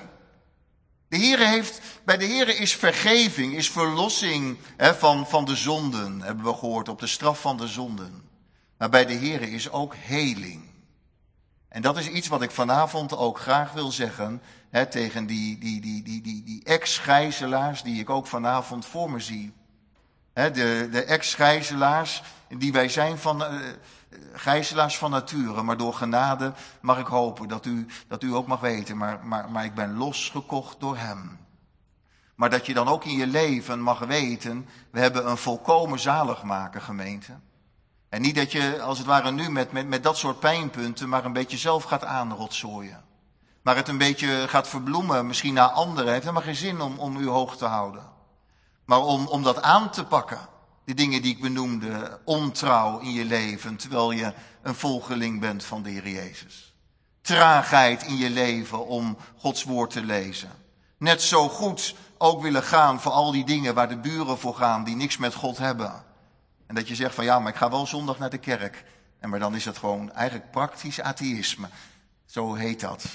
De Heere heeft, bij de Heere is vergeving, is verlossing hè, van, van de zonden, hebben we gehoord, op de straf van de zonden. Maar bij de Heere is ook heling. En dat is iets wat ik vanavond ook graag wil zeggen hè, tegen die, die, die, die, die, die ex-gijzelaars die ik ook vanavond voor me zie. Hè, de de ex-gijzelaars die wij zijn van uh, gijzelaars van nature, maar door genade mag ik hopen dat u, dat u ook mag weten, maar, maar, maar ik ben losgekocht door hem. Maar dat je dan ook in je leven mag weten, we hebben een volkomen zaligmaker, gemeente. En niet dat je, als het ware nu, met, met, met dat soort pijnpunten maar een beetje zelf gaat aanrotzooien. Maar het een beetje gaat verbloemen, misschien naar anderen. Het heeft helemaal geen zin om, om u hoog te houden. Maar om, om dat aan te pakken, die dingen die ik benoemde, ontrouw in je leven, terwijl je een volgeling bent van de Heer Jezus. Traagheid in je leven om Gods woord te lezen. Net zo goed ook willen gaan voor al die dingen waar de buren voor gaan, die niks met God hebben. En dat je zegt van ja, maar ik ga wel zondag naar de kerk. En maar dan is het gewoon eigenlijk praktisch atheïsme. Zo heet dat.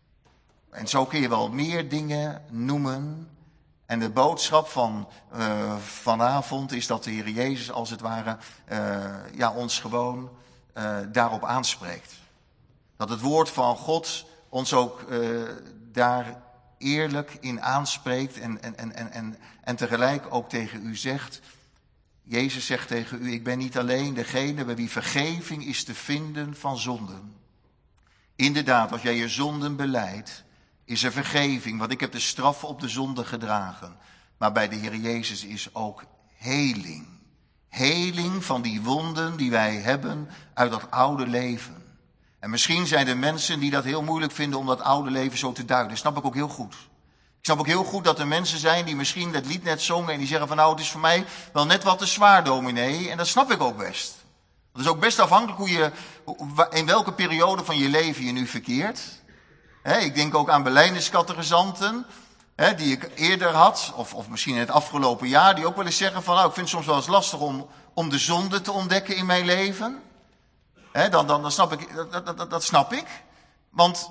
En zo kun je wel meer dingen noemen. En de boodschap van uh, vanavond is dat de Heer Jezus als het ware uh, ja, ons gewoon uh, daarop aanspreekt. Dat het woord van God ons ook uh, daar eerlijk in aanspreekt en, en, en, en, en, en tegelijk ook tegen u zegt. Jezus zegt tegen u, ik ben niet alleen degene bij wie vergeving is te vinden van zonden. Inderdaad, als jij je zonden belijdt, is er vergeving, want ik heb de straf op de zonde gedragen. Maar bij de Heer Jezus is ook heling. Heling van die wonden die wij hebben uit dat oude leven. En misschien zijn er mensen die dat heel moeilijk vinden om dat oude leven zo te duiden. Dat snap ik ook heel goed. Ik snap ook heel goed dat er mensen zijn die misschien dat lied net zongen en die zeggen van nou, het is voor mij wel net wat te zwaar, dominee. En dat snap ik ook best. Het is ook best afhankelijk hoe je, in welke periode van je leven je nu verkeert. He, ik denk ook aan belijdeniscatechisanten, he, die ik eerder had, of, of misschien in het afgelopen jaar, die ook wel eens zeggen van nou, ik vind het soms wel eens lastig om, om de zonde te ontdekken in mijn leven. He, dan, dan, dan snap ik, dat, dat, dat snap ik. Want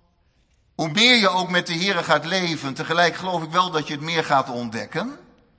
hoe meer je ook met de Here gaat leven, tegelijk geloof ik wel dat je het meer gaat ontdekken.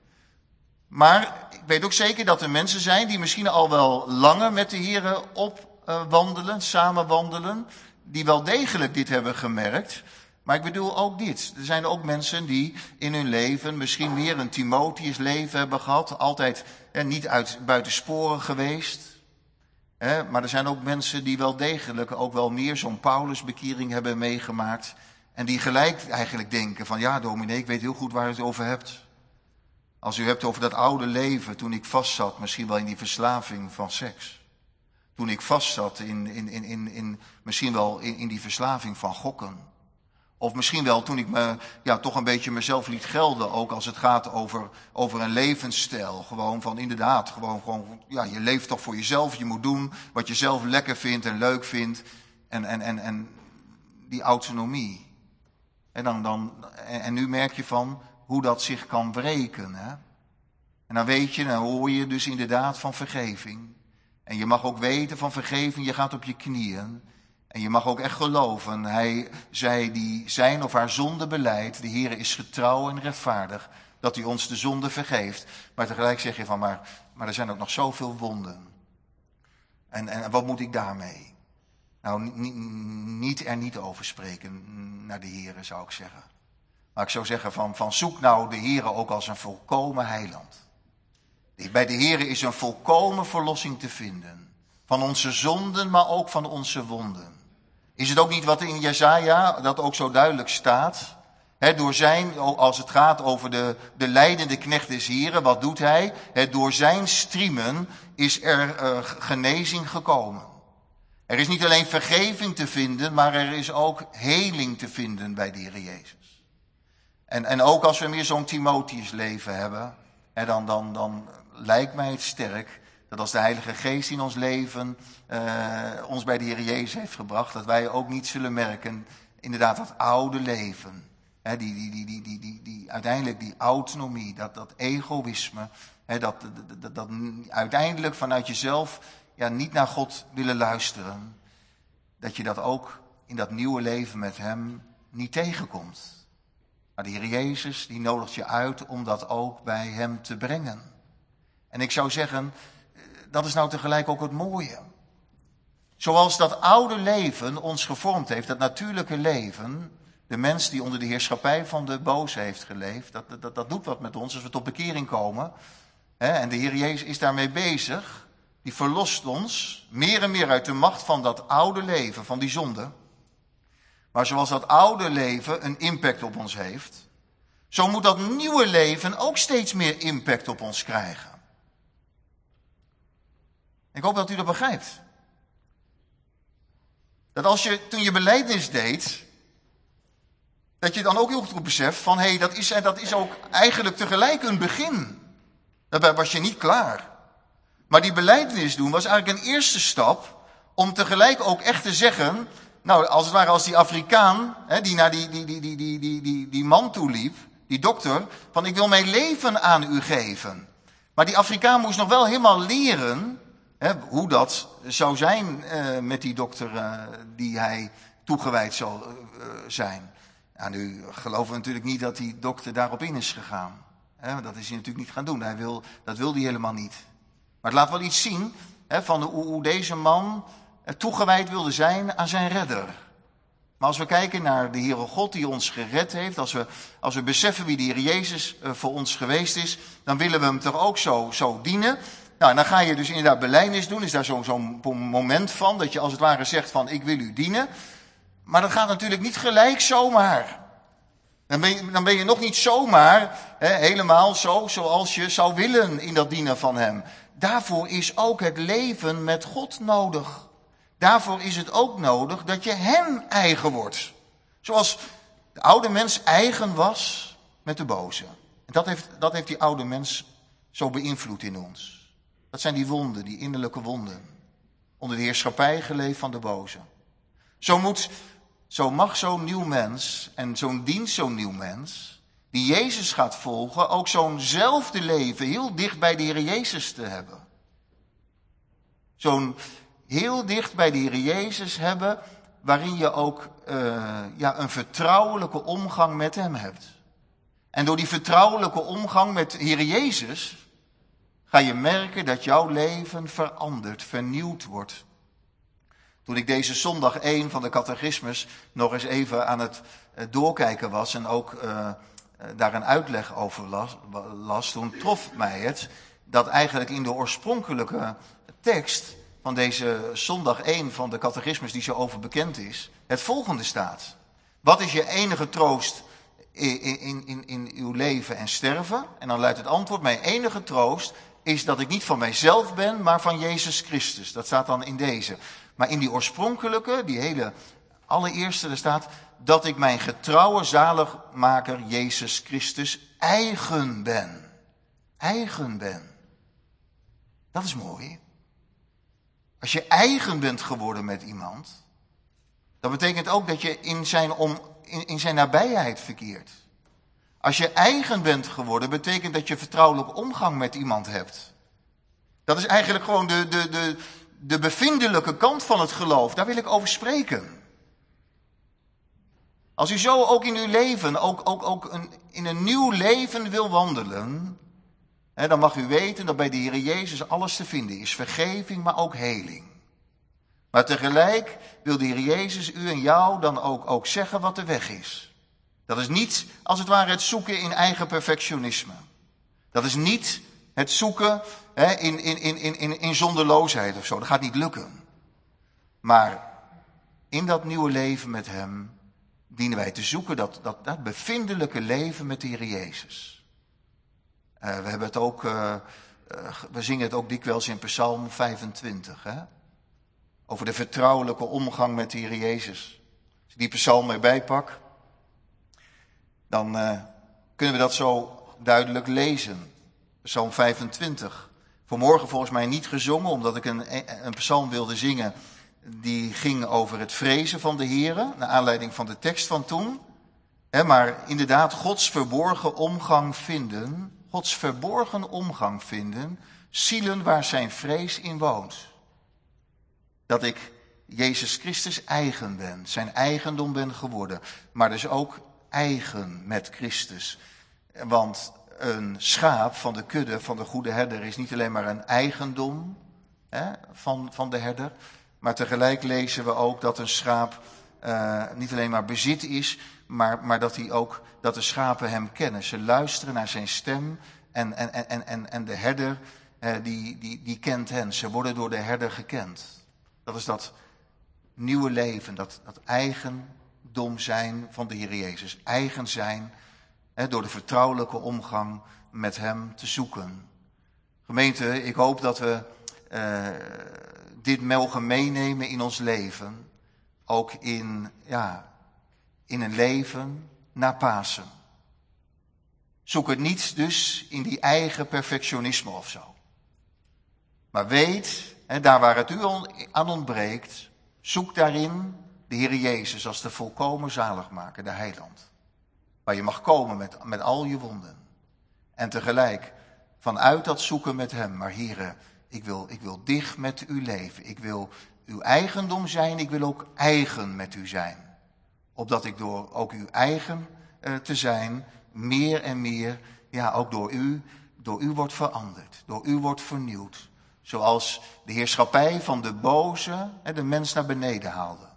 Maar ik weet ook zeker dat er mensen zijn die misschien al wel langer met de Here opwandelen, uh, samen wandelen, die wel degelijk dit hebben gemerkt. Maar ik bedoel ook dit. Er zijn ook mensen die in hun leven misschien meer een Timotheus leven hebben gehad. Altijd eh, niet uit buitensporen geweest. Eh, maar er zijn ook mensen die wel degelijk ook wel meer zo'n Paulusbekering hebben meegemaakt. En die gelijk eigenlijk denken van ja dominee, ik weet heel goed waar u het over hebt. Als u hebt over dat oude leven toen ik vastzat, misschien wel in die verslaving van seks. Toen ik vastzat in, in, in, in, in misschien wel in, in die verslaving van gokken. Of misschien wel toen ik me ja, toch een beetje mezelf liet gelden, ook als het gaat over, over een levensstijl. Gewoon van inderdaad, gewoon, gewoon, ja, je leeft toch voor jezelf, je moet doen wat je zelf lekker vindt en leuk vindt. En, en, en, en die autonomie. En, dan, dan, en, en nu merk je van hoe dat zich kan wreken. Hè? En dan weet je, dan hoor je dus inderdaad van vergeving. En je mag ook weten van vergeving, je gaat op je knieën. En je mag ook echt geloven, hij, zij die zijn of haar zonde belijdt, de Heer is getrouw en rechtvaardig, dat hij ons de zonde vergeeft. Maar tegelijk zeg je van, maar, maar er zijn ook nog zoveel wonden. En, en wat moet ik daarmee? Nou, niet, niet er niet over spreken naar de Heer, zou ik zeggen. Maar ik zou zeggen van, van zoek nou de Heer ook als een volkomen heiland. Bij de Heer is een volkomen verlossing te vinden. Van onze zonden, maar ook van onze wonden. Is het ook niet wat in Jesaja, dat ook zo duidelijk staat? He, door zijn, als het gaat over de, de lijdende knecht des Heren, wat doet hij? He, door zijn striemen is er uh, genezing gekomen. Er is niet alleen vergeving te vinden, maar er is ook heling te vinden bij de Heer Jezus. En, en ook als we meer zo'n Timotheus leven hebben, he, dan, dan, dan lijkt mij het sterk Dat als de Heilige Geest in ons leven uh, ons bij de Heer Jezus heeft gebracht, dat wij ook niet zullen merken, inderdaad dat oude leven. Hè, die, die, die, die, die, die, die, uiteindelijk die autonomie, dat, dat egoïsme, hè, dat, dat, dat, dat uiteindelijk vanuit jezelf ja, niet naar God willen luisteren. Dat je dat ook in dat nieuwe leven met hem niet tegenkomt. Maar de Heer Jezus die nodigt je uit om dat ook bij hem te brengen. En ik zou zeggen, dat is nou tegelijk ook het mooie. Zoals dat oude leven ons gevormd heeft, dat natuurlijke leven, de mens die onder de heerschappij van de boze heeft geleefd, dat, dat, dat doet wat met ons als we tot bekering komen. Hè, en de Heer Jezus is daarmee bezig. Die verlost ons meer en meer uit de macht van dat oude leven, van die zonde. Maar zoals dat oude leven een impact op ons heeft, zo moet dat nieuwe leven ook steeds meer impact op ons krijgen. Ik hoop dat u dat begrijpt. Dat als je, toen je belijdenis deed, dat je dan ook heel goed beseft van, hé, hey, dat is, dat is ook eigenlijk tegelijk een begin. Daarbij was je niet klaar. Maar die belijdenis doen was eigenlijk een eerste stap om tegelijk ook echt te zeggen, nou, als het ware als die Afrikaan, hè, die naar die, die, die, die, die, die, die, die man toe liep, die dokter, van ik wil mijn leven aan u geven. Maar die Afrikaan moest nog wel helemaal leren, hè, hoe dat zou zijn uh, met die dokter uh, die hij toegewijd zou uh, zijn. Ja, nu geloven we natuurlijk niet dat die dokter daarop in is gegaan. Hè, dat is hij natuurlijk niet gaan doen. Hij wil, dat wil hij helemaal niet. Maar het laat wel iets zien, hè, van hoe, hoe deze man toegewijd wilde zijn aan zijn redder. Maar als we kijken naar de Heere God die ons gered heeft, als we, als we beseffen wie de Heer Jezus uh, voor ons geweest is, dan willen we hem toch ook zo, zo dienen. Nou, en dan ga je dus inderdaad belijdenis doen, is daar zo'n zo'n moment van, dat je als het ware zegt van ik wil u dienen. Maar dat gaat natuurlijk niet gelijk zomaar. Dan ben je, dan ben je nog niet zomaar hè, helemaal zo zoals je zou willen in dat dienen van hem. Daarvoor is ook het leven met God nodig. Daarvoor is het ook nodig dat je hem eigen wordt. Zoals de oude mens eigen was met de boze. En dat heeft, dat heeft die oude mens zo beïnvloed in ons. Dat zijn die wonden, die innerlijke wonden. Onder de heerschappij geleefd van de boze. Zo moet, zo mag zo'n nieuw mens en zo'n dienst zo'n nieuw mens, die Jezus gaat volgen, ook zo'nzelfde leven heel dicht bij de Heer Jezus te hebben. Zo'n heel dicht bij de Heer Jezus hebben, waarin je ook uh, ja, een vertrouwelijke omgang met hem hebt. En door die vertrouwelijke omgang met de Heer Jezus ga je merken dat jouw leven verandert, vernieuwd wordt. Toen ik deze zondag één van de catechismus nog eens even aan het uh, doorkijken was en ook uh, uh, daar een uitleg over las, las, toen trof mij het dat eigenlijk in de oorspronkelijke tekst van deze zondag één van de catechismus die zo overbekend is, het volgende staat. Wat is je enige troost in, in, in, in uw leven en sterven? En dan luidt het antwoord, mijn enige troost is dat ik niet van mijzelf ben, maar van Jezus Christus. Dat staat dan in deze. Maar in die oorspronkelijke, die hele allereerste, er staat dat ik mijn getrouwe zaligmaker Jezus Christus eigen ben. Eigen ben. Dat is mooi. Als je eigen bent geworden met iemand, dat betekent ook dat je in zijn, om, in, in zijn nabijheid verkeert. Als je eigen bent geworden, betekent dat je vertrouwelijk omgang met iemand hebt. Dat is eigenlijk gewoon de, de, de, de bevindelijke kant van het geloof. Daar wil ik over spreken. Als u zo ook in uw leven, ook, ook, ook een, in een nieuw leven wil wandelen, hè, dan mag u weten dat bij de Heer Jezus alles te vinden is. Vergeving, maar ook heling. Maar tegelijk wil de Heer Jezus u en jou dan ook, ook zeggen wat de weg is. Dat is niet, als het ware, het zoeken in eigen perfectionisme. Dat is niet het zoeken hè, in, in, in, in, in zonderloosheid of zo. Dat gaat niet lukken. Maar in dat nieuwe leven met hem dienen wij te zoeken dat, dat, dat bevindelijke leven met de Heer Jezus. Uh, we hebben het ook, uh, uh, we zingen het ook dikwijls in Psalm vijfentwintig. Hè? Over de vertrouwelijke omgang met de Heer Jezus. Als ik die psalm erbij pak, dan uh, kunnen we dat zo duidelijk lezen. Psalm vijfentwintig, Vanmorgen volgens mij niet gezongen, omdat ik een, een psalm wilde zingen. Die ging over het vrezen van de Here, naar aanleiding van de tekst van toen. He, maar inderdaad, Gods verborgen omgang vinden, Gods verborgen omgang vinden, zielen waar zijn vrees in woont. Dat ik Jezus Christus eigen ben, zijn eigendom ben geworden, maar dus ook eigen met Christus. Want een schaap van de kudde van de goede herder is niet alleen maar een eigendom hè, van, van de herder, maar tegelijk lezen we ook dat een schaap uh, niet alleen maar bezit is, maar, maar dat, hij ook, dat de schapen hem kennen. Ze luisteren naar zijn stem en, en, en, en, en de herder uh, die, die, die kent hen. Ze worden door de herder gekend. Dat is dat nieuwe leven, dat, dat eigendom zijn van de Heer Jezus. Eigen zijn, hè, door de vertrouwelijke omgang met hem te zoeken. Gemeente, ik hoop dat we uh, dit mogen meenemen in ons leven. Ook in, ja, in een leven na Pasen. Zoek het niet dus in die eigen perfectionisme of zo. Maar weet, hè, daar waar het u aan ontbreekt, zoek daarin de Heer Jezus als de volkomen zaligmaker, de heiland. Waar je mag komen met, met al je wonden. En tegelijk vanuit dat zoeken met hem, maar Heere, ik wil, ik wil dicht met u leven. Ik wil uw eigendom zijn, ik wil ook eigen met u zijn. Opdat ik door ook uw eigen uh, te zijn, meer en meer, ja ook door u, door u wordt veranderd. Door u wordt vernieuwd. Zoals de heerschappij van de boze hè, de mens naar beneden haalde.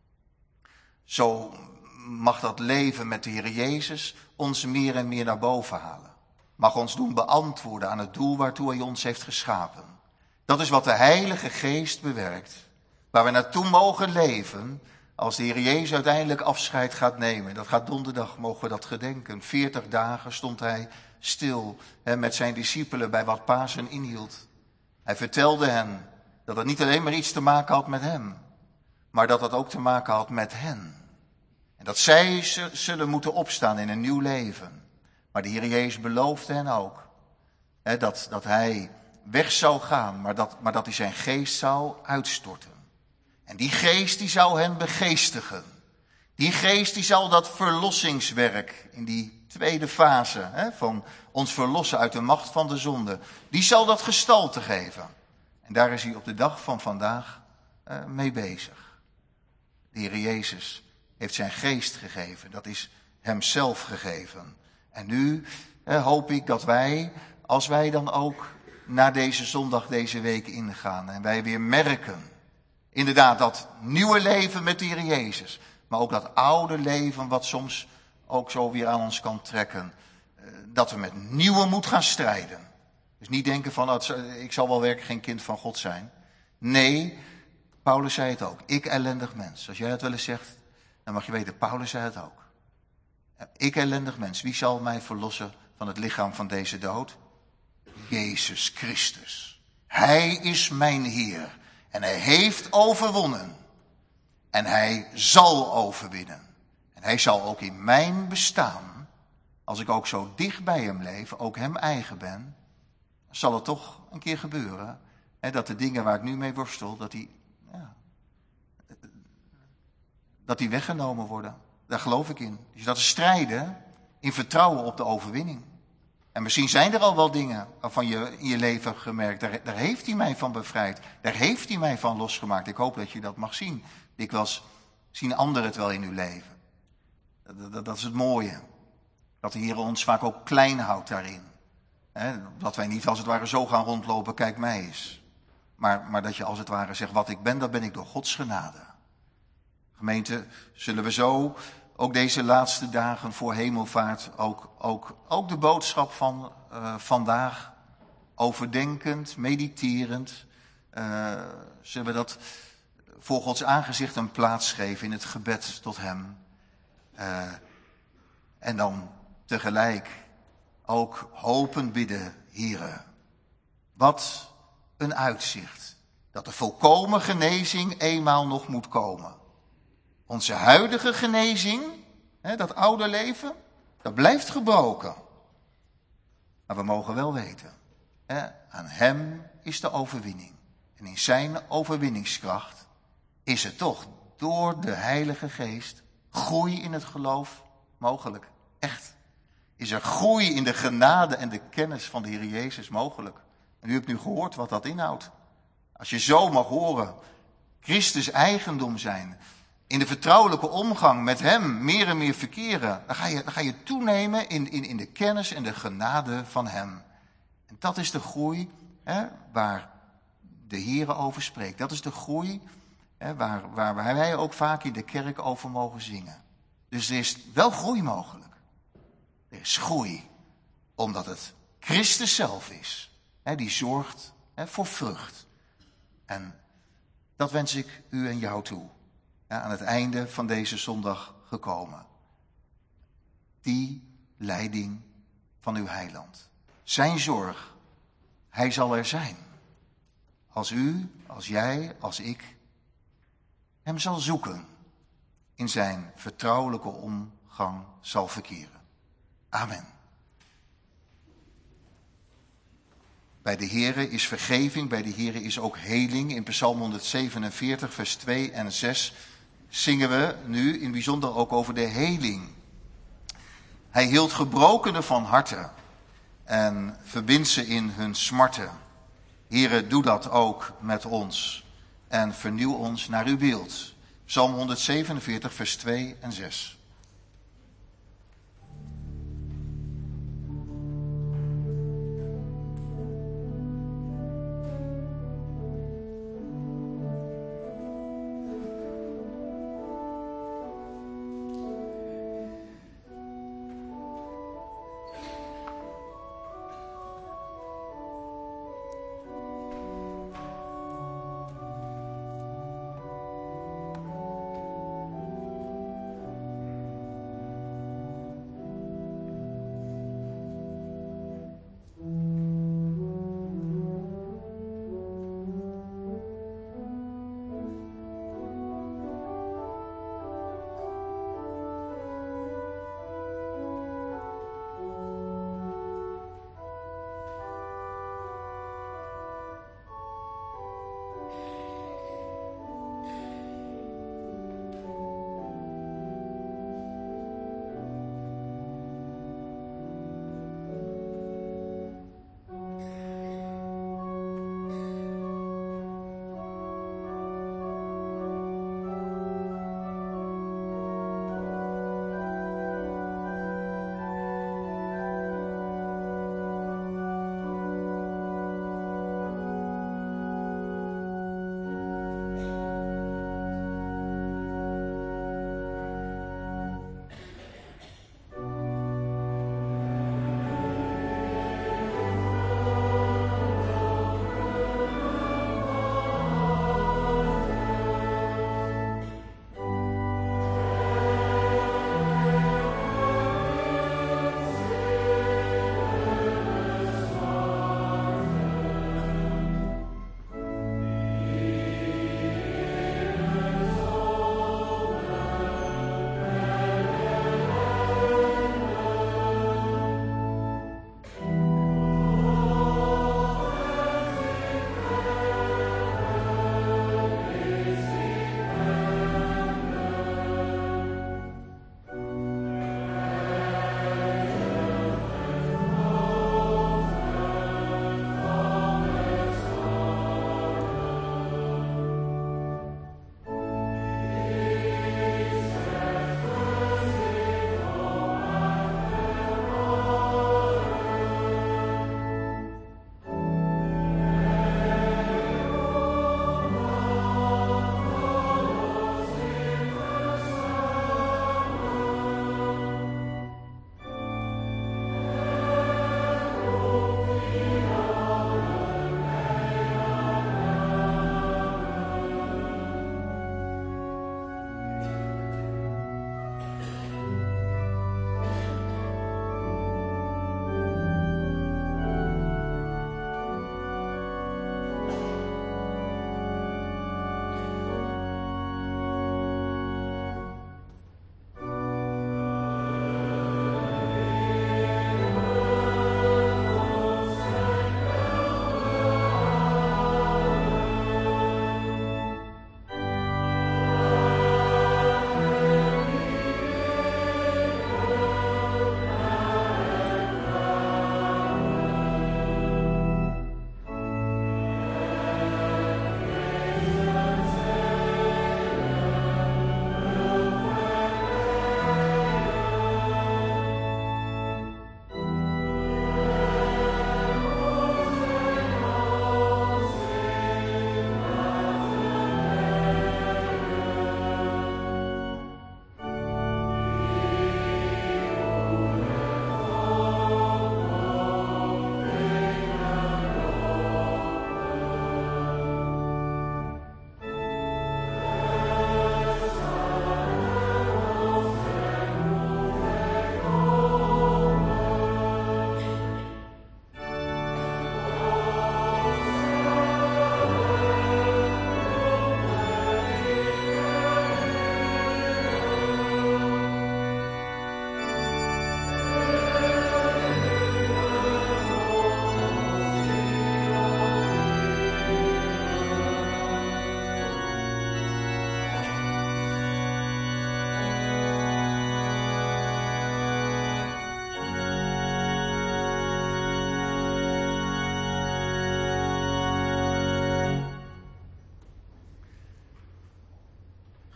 Zo mag dat leven met de Heer Jezus ons meer en meer naar boven halen. Mag ons doen beantwoorden aan het doel waartoe hij ons heeft geschapen. Dat is wat de Heilige Geest bewerkt. Waar we naartoe mogen leven als de Heer Jezus uiteindelijk afscheid gaat nemen. Dat gaat donderdag, mogen we dat gedenken. Veertig dagen stond hij stil hè, met zijn discipelen bij wat Pasen inhield. Hij vertelde hen dat het niet alleen maar iets te maken had met hem. Maar dat het ook te maken had met hen. En dat zij zullen moeten opstaan in een nieuw leven. Maar de Heer Jezus beloofde hen ook. Hè, dat, dat hij weg zou gaan, maar dat, maar dat hij zijn geest zou uitstorten. En die geest die zou hen begeestigen. Die geest die zal dat verlossingswerk in die tweede fase hè, van ons verlossen uit de macht van de zonde. Die zal dat gestalte geven. En daar is hij op de dag van vandaag uh, mee bezig. De Heer Jezus heeft zijn geest gegeven. Dat is hemzelf gegeven. En nu uh, hoop ik dat wij, als wij dan ook naar deze zondag, deze week ingaan. En wij weer merken, inderdaad, dat nieuwe leven met de Heer Jezus. Maar ook dat oude leven wat soms ook zo weer aan ons kan trekken. Dat we met nieuwe moed gaan strijden. Dus niet denken van, oh, ik zal wel werkelijk geen kind van God zijn. Nee, Paulus zei het ook. Ik ellendig mens. Als jij dat wel eens zegt, dan mag je weten, Paulus zei het ook. Ik ellendig mens, wie zal mij verlossen van het lichaam van deze dood? Jezus Christus. Hij is mijn Heer. En hij heeft overwonnen. En hij zal overwinnen. En hij zal ook in mijn bestaan, als ik ook zo dicht bij hem leef, ook hem eigen ben, zal het toch een keer gebeuren. Hè, dat de dingen waar ik nu mee worstel, dat die, ja, dat die weggenomen worden. Daar geloof ik in. Dus dat is strijden in vertrouwen op de overwinning. En misschien zijn er al wel dingen waarvan je in je leven hebt gemerkt, daar, daar heeft hij mij van bevrijd. Daar heeft hij mij van losgemaakt. Ik hoop dat je dat mag zien. Dikwijls zien anderen het wel in uw leven. Dat, dat, dat is het mooie. Dat de Heer ons vaak ook klein houdt daarin. He, dat wij niet als het ware zo gaan rondlopen, kijk mij eens. Maar, maar dat je als het ware zegt, wat ik ben, dat ben ik door Gods genade. Gemeente, zullen we zo ook deze laatste dagen voor hemelvaart ook, ook, ook de boodschap van uh, vandaag overdenkend, mediterend, uh, zullen we dat voor Gods aangezicht een plaats geven in het gebed tot hem. Uh, en dan tegelijk ook hopend bidden, Heere, wat een uitzicht dat de volkomen genezing eenmaal nog moet komen. Onze huidige genezing, hè, dat oude leven, dat blijft gebroken. Maar we mogen wel weten, Hè, aan hem is de overwinning. En in zijn overwinningskracht is het toch door de Heilige Geest groei in het geloof mogelijk. Echt. Is er groei in de genade en de kennis van de Heer Jezus mogelijk. En u hebt nu gehoord wat dat inhoudt. Als je zo mag horen, Christus eigendom zijn, in de vertrouwelijke omgang met hem meer en meer verkeren, dan ga je, dan ga je toenemen in, in, in de kennis en de genade van hem. En dat is de groei hè, waar de Heer over spreekt. Dat is de groei hè, waar, waar, waar wij ook vaak in de kerk over mogen zingen. Dus er is wel groei mogelijk. Er is groei, omdat het Christus zelf is. Hè, die zorgt hè, voor vrucht. En dat wens ik u en jou toe. Ja, aan het einde van deze zondag gekomen. Die leiding van uw heiland. Zijn zorg, hij zal er zijn. Als u, als jij, als ik hem zal zoeken. In zijn vertrouwelijke omgang zal verkeren. Amen. Bij de Here is vergeving, bij de Here is ook heling. In Psalm honderdzevenenveertig, vers twee en zes zingen we nu in bijzonder ook over de heling. Hij hield gebrokenen van harte en verbindt ze in hun smarten. Here, doe dat ook met ons en vernieuw ons naar uw beeld. Psalm honderdzevenenveertig, vers twee en zes.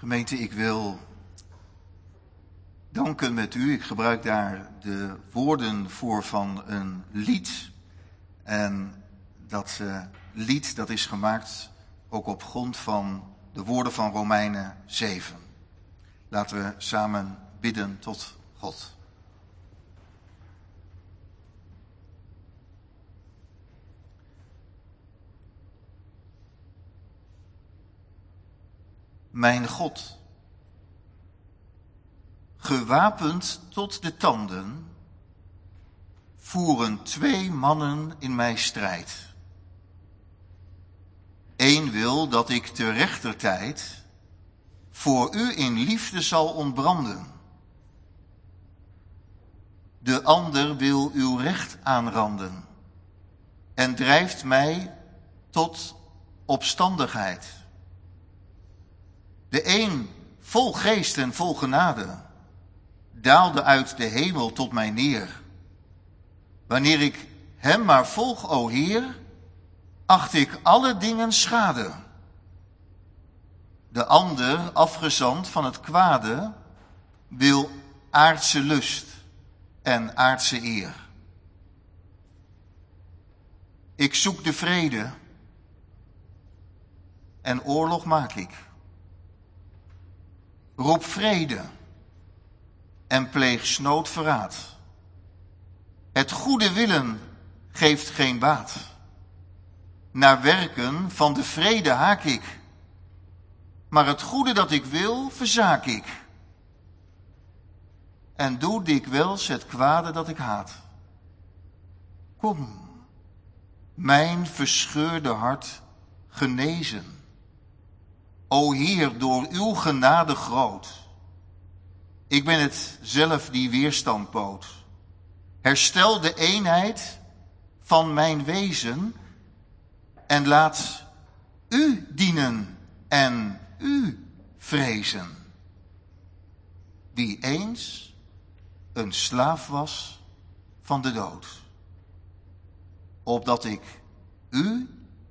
Gemeente, ik wil danken met u. Ik gebruik daar de woorden voor van een lied. En dat uh, lied dat is gemaakt ook op grond van de woorden van Romeinen zeven. Laten we samen bidden tot God. Mijn God, gewapend tot de tanden, voeren twee mannen in mij strijd. Eén wil dat ik te rechter tijd voor u in liefde zal ontbranden. De ander wil uw recht aanranden en drijft mij tot opstandigheid. De een, vol geest en vol genade, daalde uit de hemel tot mij neer. Wanneer ik hem maar volg, o Heer, acht ik alle dingen schade. De ander, afgezand van het kwade, wil aardse lust en aardse eer. Ik zoek de vrede en oorlog maak ik. Roep vrede en pleeg snoodverraad. Het goede willen geeft geen baat. Naar werken van de vrede haak ik. Maar het goede dat ik wil, verzaak ik. En doe dikwijls het kwade dat ik haat. Kom, mijn verscheurde hart genezen. O Heer, door uw genade groot. Ik ben het zelf die weerstand bood. Herstel de eenheid van mijn wezen en laat u dienen en u vrezen. Wie eens een slaaf was van de dood, opdat ik u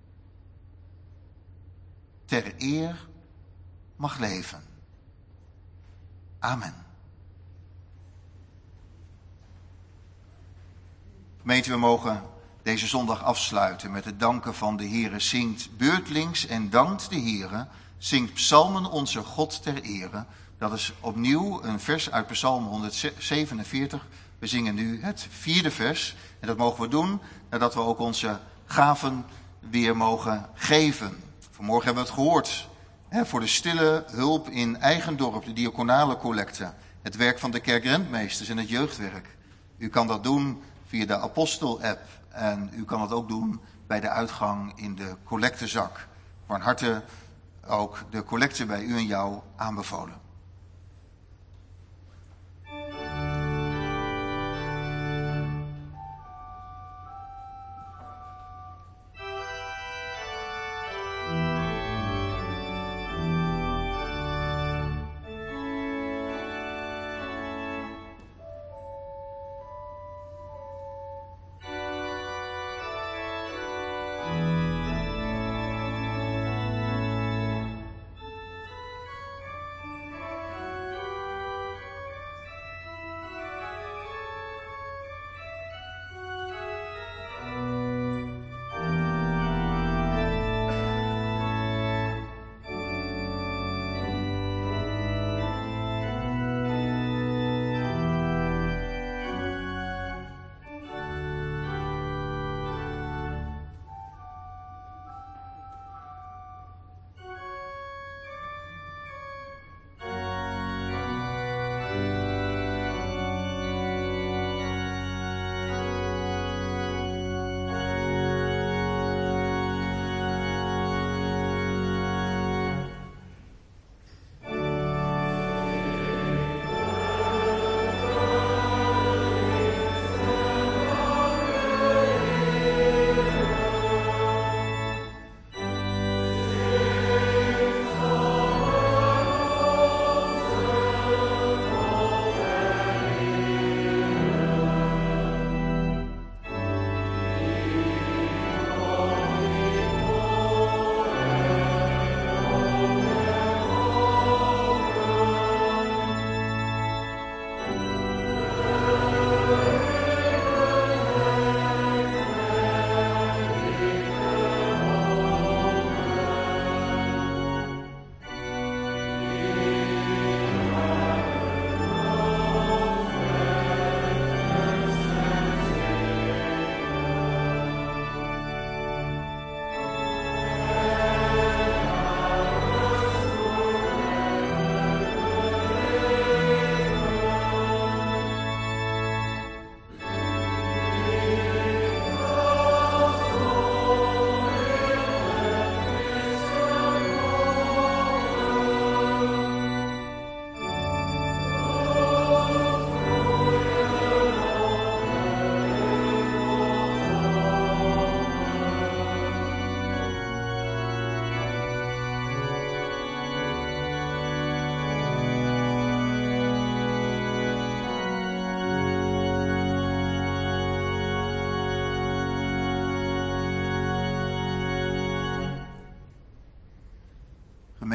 ter eer mag leven. Amen. Gemeente, we mogen deze zondag afsluiten met het danken van de Heere. Zingt beurtelings en dankt de Heere. Zingt psalmen onze God ter ere. Dat is opnieuw een vers uit Psalm honderdzevenenveertig. We zingen nu het vierde vers. En dat mogen we doen nadat we ook onze gaven weer mogen geven. Vanmorgen hebben we het gehoord. Hè, voor de stille hulp in eigen dorp, de diaconale collecte. Het werk van de kerkrentmeesters en het jeugdwerk. U kan dat doen via de Apostel-app. En u kan het ook doen bij de uitgang in de collectezak. Van harte ook de collecte bij u en jou aanbevolen.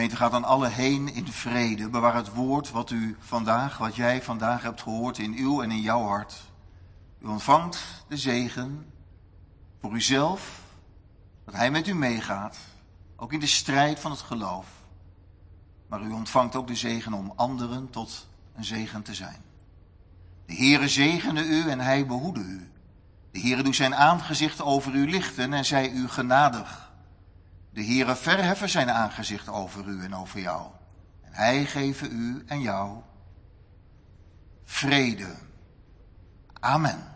Gemeente, gaat dan alle heen in vrede. Bewaar het woord wat u vandaag, wat jij vandaag hebt gehoord in uw en in jouw hart. U ontvangt de zegen voor uzelf, dat hij met u meegaat, ook in de strijd van het geloof. Maar u ontvangt ook de zegen om anderen tot een zegen te zijn. De Heere zegene u en hij behoede u. De Heere doet zijn aangezicht over u lichten en zij u genadig. De Heere verheffen zijn aangezicht over u en over jou. En hij geven u en jou vrede. Amen.